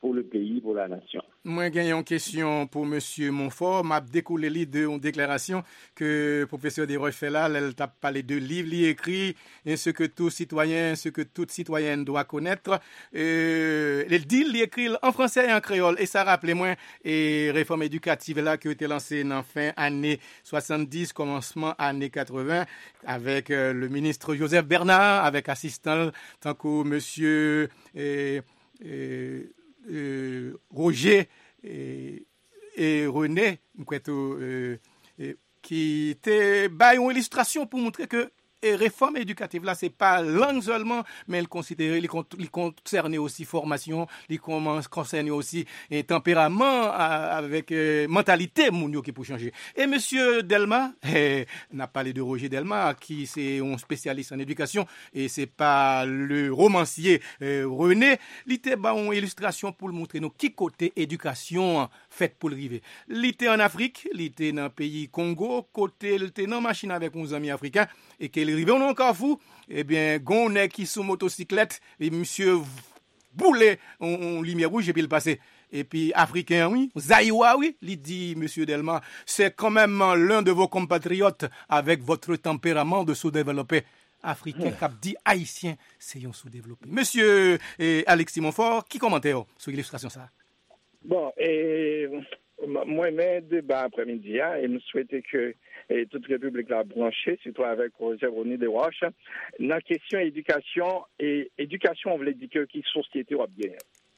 S16: pour le pays, pour la nation.
S15: Moi, j'ai une question pour M. Montfort. M'a découlé de une déclaration que le professeur Desroches fait là. Elle t'a parlé de livres, il écrit et ce que tout citoyen, ce que toute citoyenne doit connaître. Euh, il dit, il écrit en français et en créole. Et ça rappelait moi et réforme éducative là qui a été lancée en fin année soixante-dix, commencement année quatre-vingts, avec euh, le ministre Joseph Bernard, avec assistant tant que monsieur euh, euh, euh, Roger et, et René euh, euh, qui était bah, une illustration pour montrer que et réforme éducative là c'est pas langue seulement mais elle considère il concerne aussi formation il concerne aussi et tempérament avec euh, mentalité moun qui pour changer et monsieur Delma eh, n'a parlé de Roger Delma qui c'est un spécialiste en éducation et c'est pas le romancier euh, René il était bah une illustration pour montrer nous qui côté éducation faite pour le river il était en Afrique il était dans le pays Congo côté il était dans machine avec uns amis africains et qu'il arrive on encore fou eh bien gonne qui sous motocyclette et monsieur boule en lumière rouge et puis il passait et puis africain oui Zaïwa oui il dit monsieur Delma c'est quand même l'un de vos compatriotes avec votre tempérament de sous-développé africain cap dit haïtien c'est un sous-développé monsieur eh, Alexis Montfort qui commentaire sur l'illustration ça
S17: bon et moi-même débat après-midi hein, et me souhaitais que et toute République l'a branché, surtout avec Roger René Desroches. La question éducation, et éducation, on voulait dire que qui société va bien.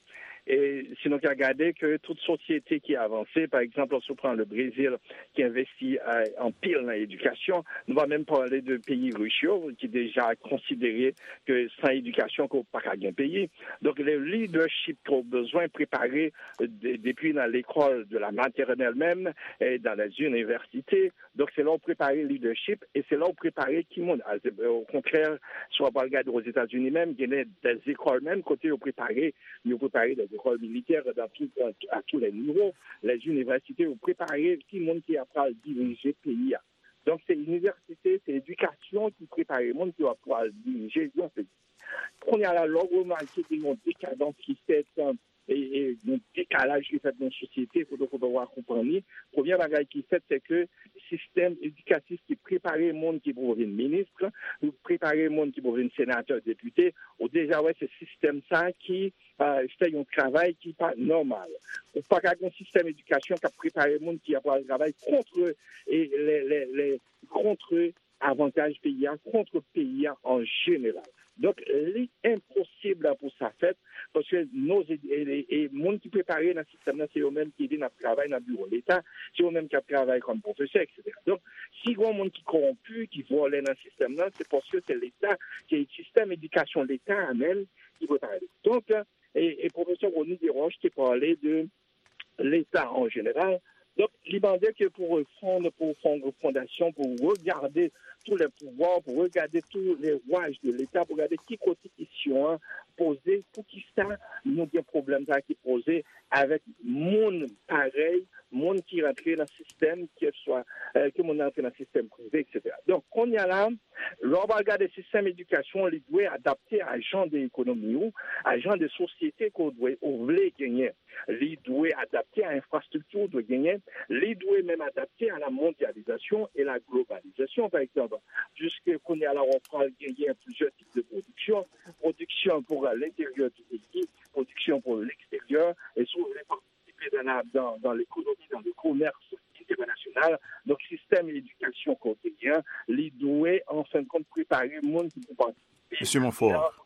S17: Et sinon, on a regardé que toute société qui a avancé, par exemple, on se prend le Brésil qui investit euh, en pile dans l'éducation, nous va même parler de pays riches qui déjà considéré que sans éducation, qu'on n'a pas gagner pays. Donc, le leadership qu'on a besoin de préparer euh, de, depuis dans l'école de la maternelle même et dans les universités. Donc, c'est là où préparer le leadership et c'est là où préparer qui monde. Au contraire, soit par regarder aux États-Unis même, il y a des écoles même, côté où préparer, ils ont préparé des écoles militaires dans tout, à, à tous les niveaux, les universités ont préparé tout le monde qui a pas diriger le pays. Donc c'est l'université, c'est l'éducation qui prépare le monde qui va pouvoir diriger le pays. On a la loi remarqué qu'il y a une décadence qui fait et, et un décalage qui fait dans la société, il faut donc pouvoir comprendre. Le premier bagage qui fait, c'est que le système éducatif qui prépare le monde qui pour devenir ministre, ou préparer le monde qui pour devenir sénateur, député, ou déjà, ouais, c'est ce système ça qui euh, fait un travail qui n'est pas normal. Ou pas qu'un système d'éducation qui a préparé le monde qui a pour le travail contre et les, les, les contre avantages payants, contre payants en général. Donc, c'est impossible pour ça fait, parce que nos et monde qui préparent dans le système, c'est eux-mêmes qui aident à travailler dans le bureau de l'État, c'est eux-mêmes qui travaillent comme professeurs, et cetera. Donc, si il y a un monde qui est corrompu, qui vole dans le système, c'est parce que c'est l'État, c'est le système d'éducation de l'État même qui prépare. Donc, et, et professeur René Desroches qui parlait de l'État en général. Donc, il m'a dit que pour fondre, pour fondre fondation, pour regarder tous les pouvoirs, pour regarder tous les rouages de l'État, pour regarder qui côté question posée, pour qui ça, nous avons des problèmes qui posés avec monde pareil, monde qui rentre dans le système, qui soit, euh, que monde rentre dans le système privé, et cetera. Donc, on y a là, l'on va regarder le système d'éducation, il doit adapter à genre de l'économie ou à genre de société qu'on doit, on veut gagner. Il doit adapter à l'infrastructure, doit gagner. Il doit même adapter à la mondialisation et la globalisation, par exemple. Puisque qu'on est à la on gagner plusieurs types de production. Production pour l'intérieur du pays, production pour l'extérieur, et sur les participer dans, la, dans, dans l'économie, dans le commerce international. Donc, système d'éducation quotidien, il doit en fin de compte préparer le monde qui peut participer.
S8: Monsieur Montfort.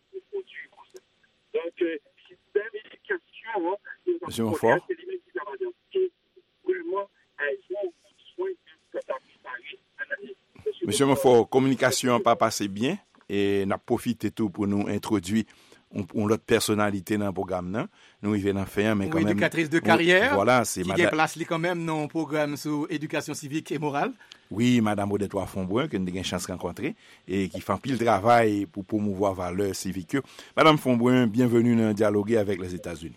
S17: Donc, euh, système d'éducation, hein,
S8: Monsieur Montfort.
S17: c'est les mêmes qui doivent adapter vraiment à un besoin de préparer.
S8: Monsieur Montfort, communication n'a pas passé bien et n'a profité tout pour nous introduire on l'autre personnalité dans le programme non nous il vient faire mais quand
S15: oui,
S8: même
S15: éducatrice de carrière
S8: voilà c'est
S15: qui
S8: madame
S15: place quand même dans un programme sur éducation civique et morale.
S8: Oui, madame Odette Fonbrun que nous avons une chance de rencontrer et qui fait un pile travail pour promouvoir valeurs civiques. Madame Fonbrun, bienvenue dans dialoguer avec les États-Unis.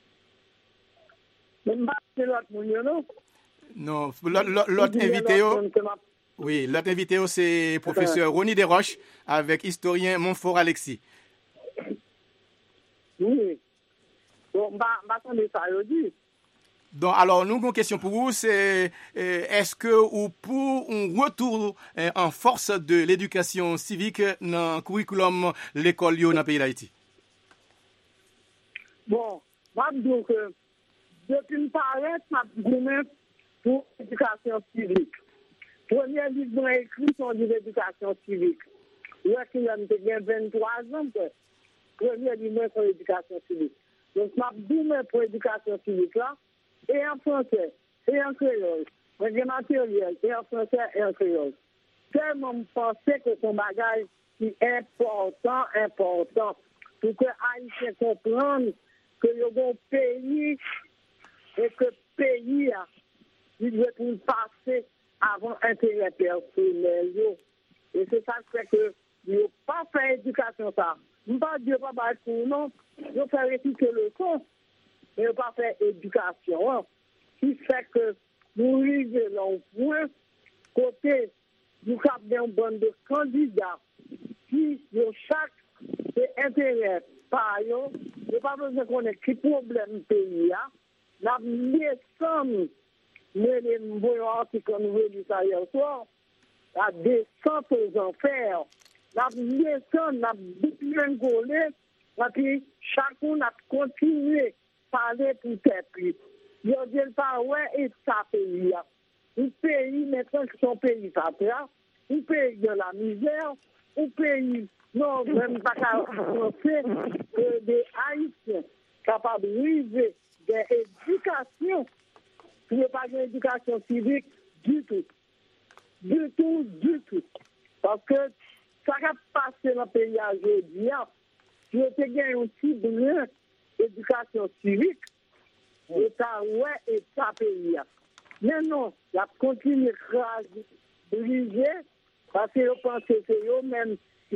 S8: Non, l'autre invité Oui, l'autre invité c'est professeur René Desroches avec historien Montfort Alexis.
S16: Oui.
S18: Donc, je attendais ça, je dis.
S15: Donc, alors, nous, une question pour vous, c'est est-ce que ou pour un retour eh, en force de l'éducation civique dans le curriculum l'école dans le pays d'Haïti?
S18: Bon, je dis que depuis que je parle, pour l'éducation civique. Premier livre écrit sur l'éducation civique. Il y a vingt-trois ans, premier livre sur l'éducation civique. Donc, je dis pour l'éducation civique là, et en français, et en créole, le matériel, et en français, et en créole. Tellement je pensais que c'est un bagage qui est important, important, pour que les Haïtiens comprennent que le bon pays et que le pays a, il doit passer avant l'intérêt personnel. Et c'est ça qui fait que il n'y a pas fait éducation ça. Je ne pas dire pas pour non, je fais réciter le son, mais je pas fait éducation. Hein, qui fait que nous arrivons là au point, côté, nous avons une bande de candidats qui, ont chaque intérêt par eux, il n'y a pas besoin qu'on ait qui problème du pays. Nous avons mis somme, mais les voyons articles nous avons dit ça hier soir, à descente aux enfers. Nous avons mis somme, nous avons bien gaulé, et puis chacun a continué à parler pour tes prix. Il y a des pas ouais et ça pays. Un pays maintenant qui sont pays patria, un pays de la misère, un pays non même pas penser que des Haïtiens capables de vivre des éducations, qui n'est pas d'éducation civique du tout. Du tout, du tout. Parce que ça a passé dans le pays aujourd'hui, si on a gagné aussi bien d'éducation civique, et ça, ouais, et ça pays. Mais non, la continue à briser, parce que je pense que c'est eux-mêmes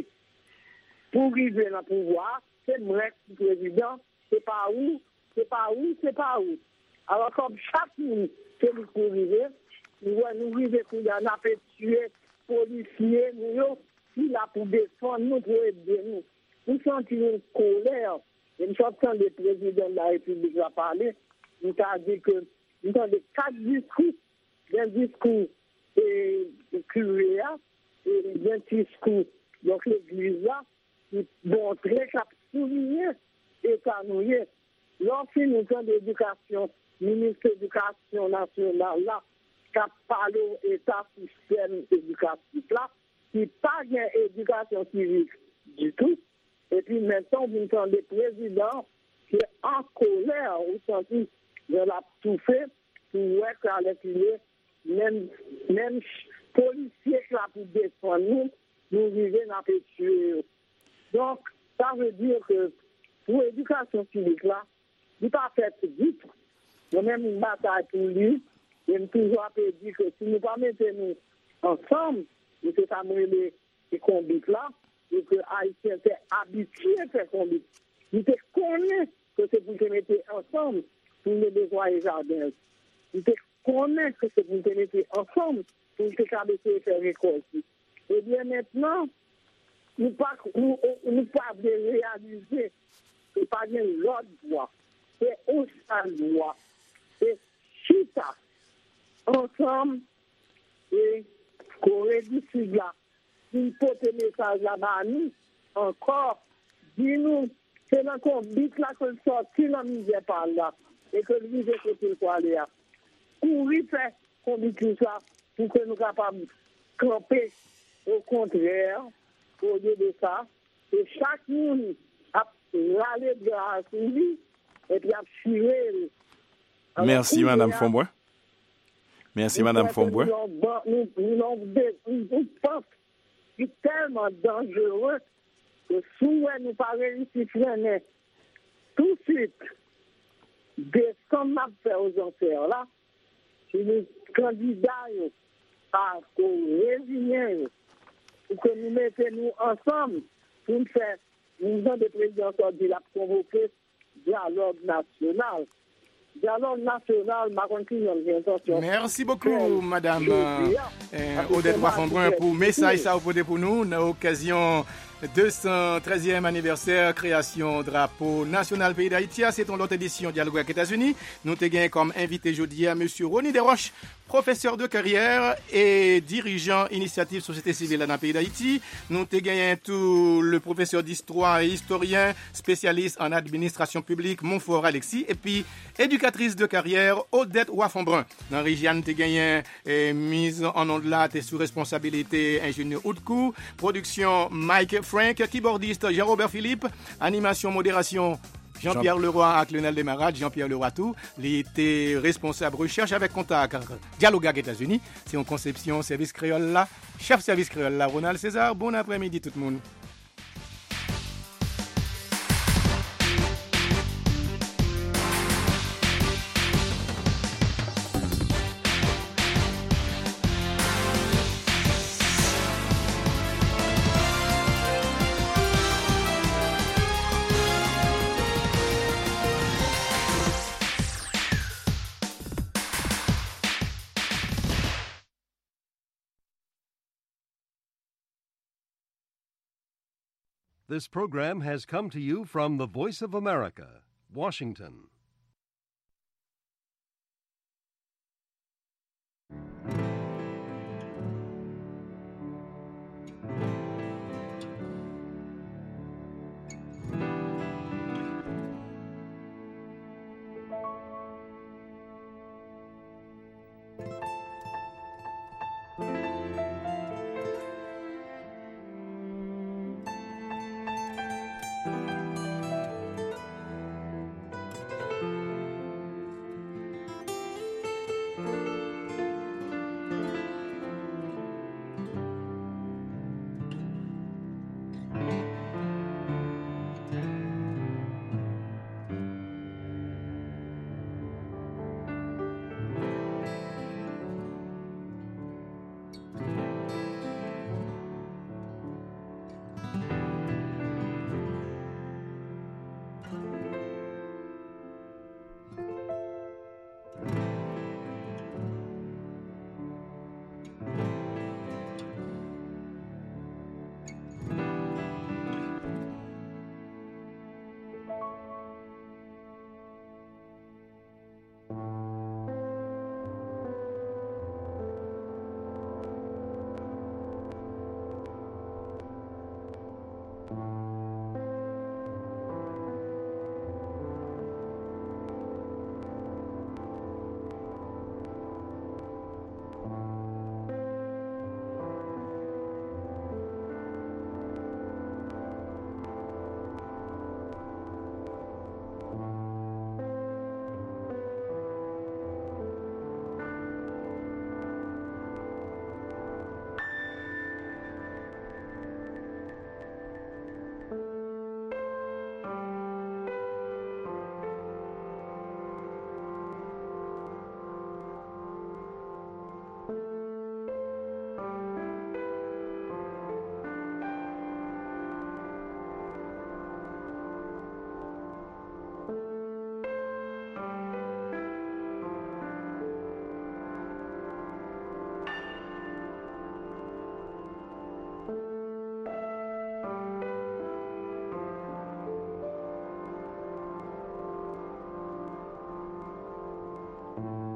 S18: pour arriver dans le pouvoir, c'est vrai que le président, c'est pas où, c'est pas où, c'est pas où. Alors, comme chaque monde, c'est nous pour arriver, nous nous arriver pour y en a fait tuer, policiers, nous, qui là pour défendre nous, pour aider nous. Nous sentons une colère, et nous sentons le président de la République va parler. Nous avons dit que nous avons quatre discours, un discours et curé et un discours donc l'église là, qui montrait qu'il a souligné et canouillé. Lorsque nous avons l'éducation, ministre de l'éducation nationale là, qui a parlé au État système éducatif là, qui n'a pas d'éducation civique du tout. Et puis maintenant, nous avons des présidents qui est en colère, au sens où je l'ai tout fait pour voir qu'avec lui, même, même policiers qui a pour défendre nous, nous vivons dans les tuer. Donc, ça veut dire que pour l'éducation civique là, il n'est pas fait vite. Moi-même, une bataille pour lui, et je toujours dit que si nous ne pas mettons nous ensemble, nous sommes amenés ces combats là, et que Haïtiens sont habitués à faire combat. Nous connaissons que c'est pour se mettre ensemble pour les besoins des jardins. Nous connaissons que c'est pour se mettre ensemble pour se cabaisser et faire récolte. Et bien maintenant, nous ne pouvons pas réaliser que ce pas l'autre voie. C'est une seule voie. C'est chita ensemble et Corée du Sud là. Si nous portons le message là-bas, nous, encore, dis-nous, c'est dans le combat là que nous sortons dans la misère par là. Et que nous vivons côté le poil là. Pour y faire combat tout ça, pour que nous soyons capables de camper. Au contraire, au lieu de ça, et chaque monde a râlé de la suivi et puis a tiré.
S8: Merci, Madame Fonbois. Merci, Madame Fonbois.
S18: Nous pensons que c'est tellement dangereux que si nous pas réussi à freiner tout de suite, descendre à faire aux enfers là, si les candidats à résigner, pour que nous mettions nous ensemble pour nous faire, nous avons des présidents qui ont convoqué dialogue national. Dialogue national, ma intention.
S15: Merci beaucoup, Madame euh, Odette Boisfondbrun, pour le message ça vous pour nous. Dans l'occasion deux cent treizième anniversaire création drapeau national pays d'Haïti. C'est ton l'autre édition Dialogue avec les États-Unis. Nous te gagnons comme invité jeudi à monsieur Ronnie Desroches, professeur de carrière et dirigeant initiative société civile dans le pays d'Haïti. Nous te gagnons tout le professeur d'histoire et historien, spécialiste en administration publique Montfort Alexis et puis éducatrice de carrière Odette Wafombrun. Dans la région, te gagnons eh, mise en onde là, t'es sous responsabilité ingénieur Outcou, production Mike Frank, keyboardiste Jean-Robert Philippe, animation modération Jean-Pierre Jean... Leroy avec Lionel Desmarades, Jean-Pierre Leroy tout, il était responsable recherche avec contact Dialogue avec les États-Unis, c'est en conception service créole là, chef service créole là, Ronald César, bon après-midi tout le monde.
S1: This program has come to you from the Voice of America, Washington.
S19: Thank you.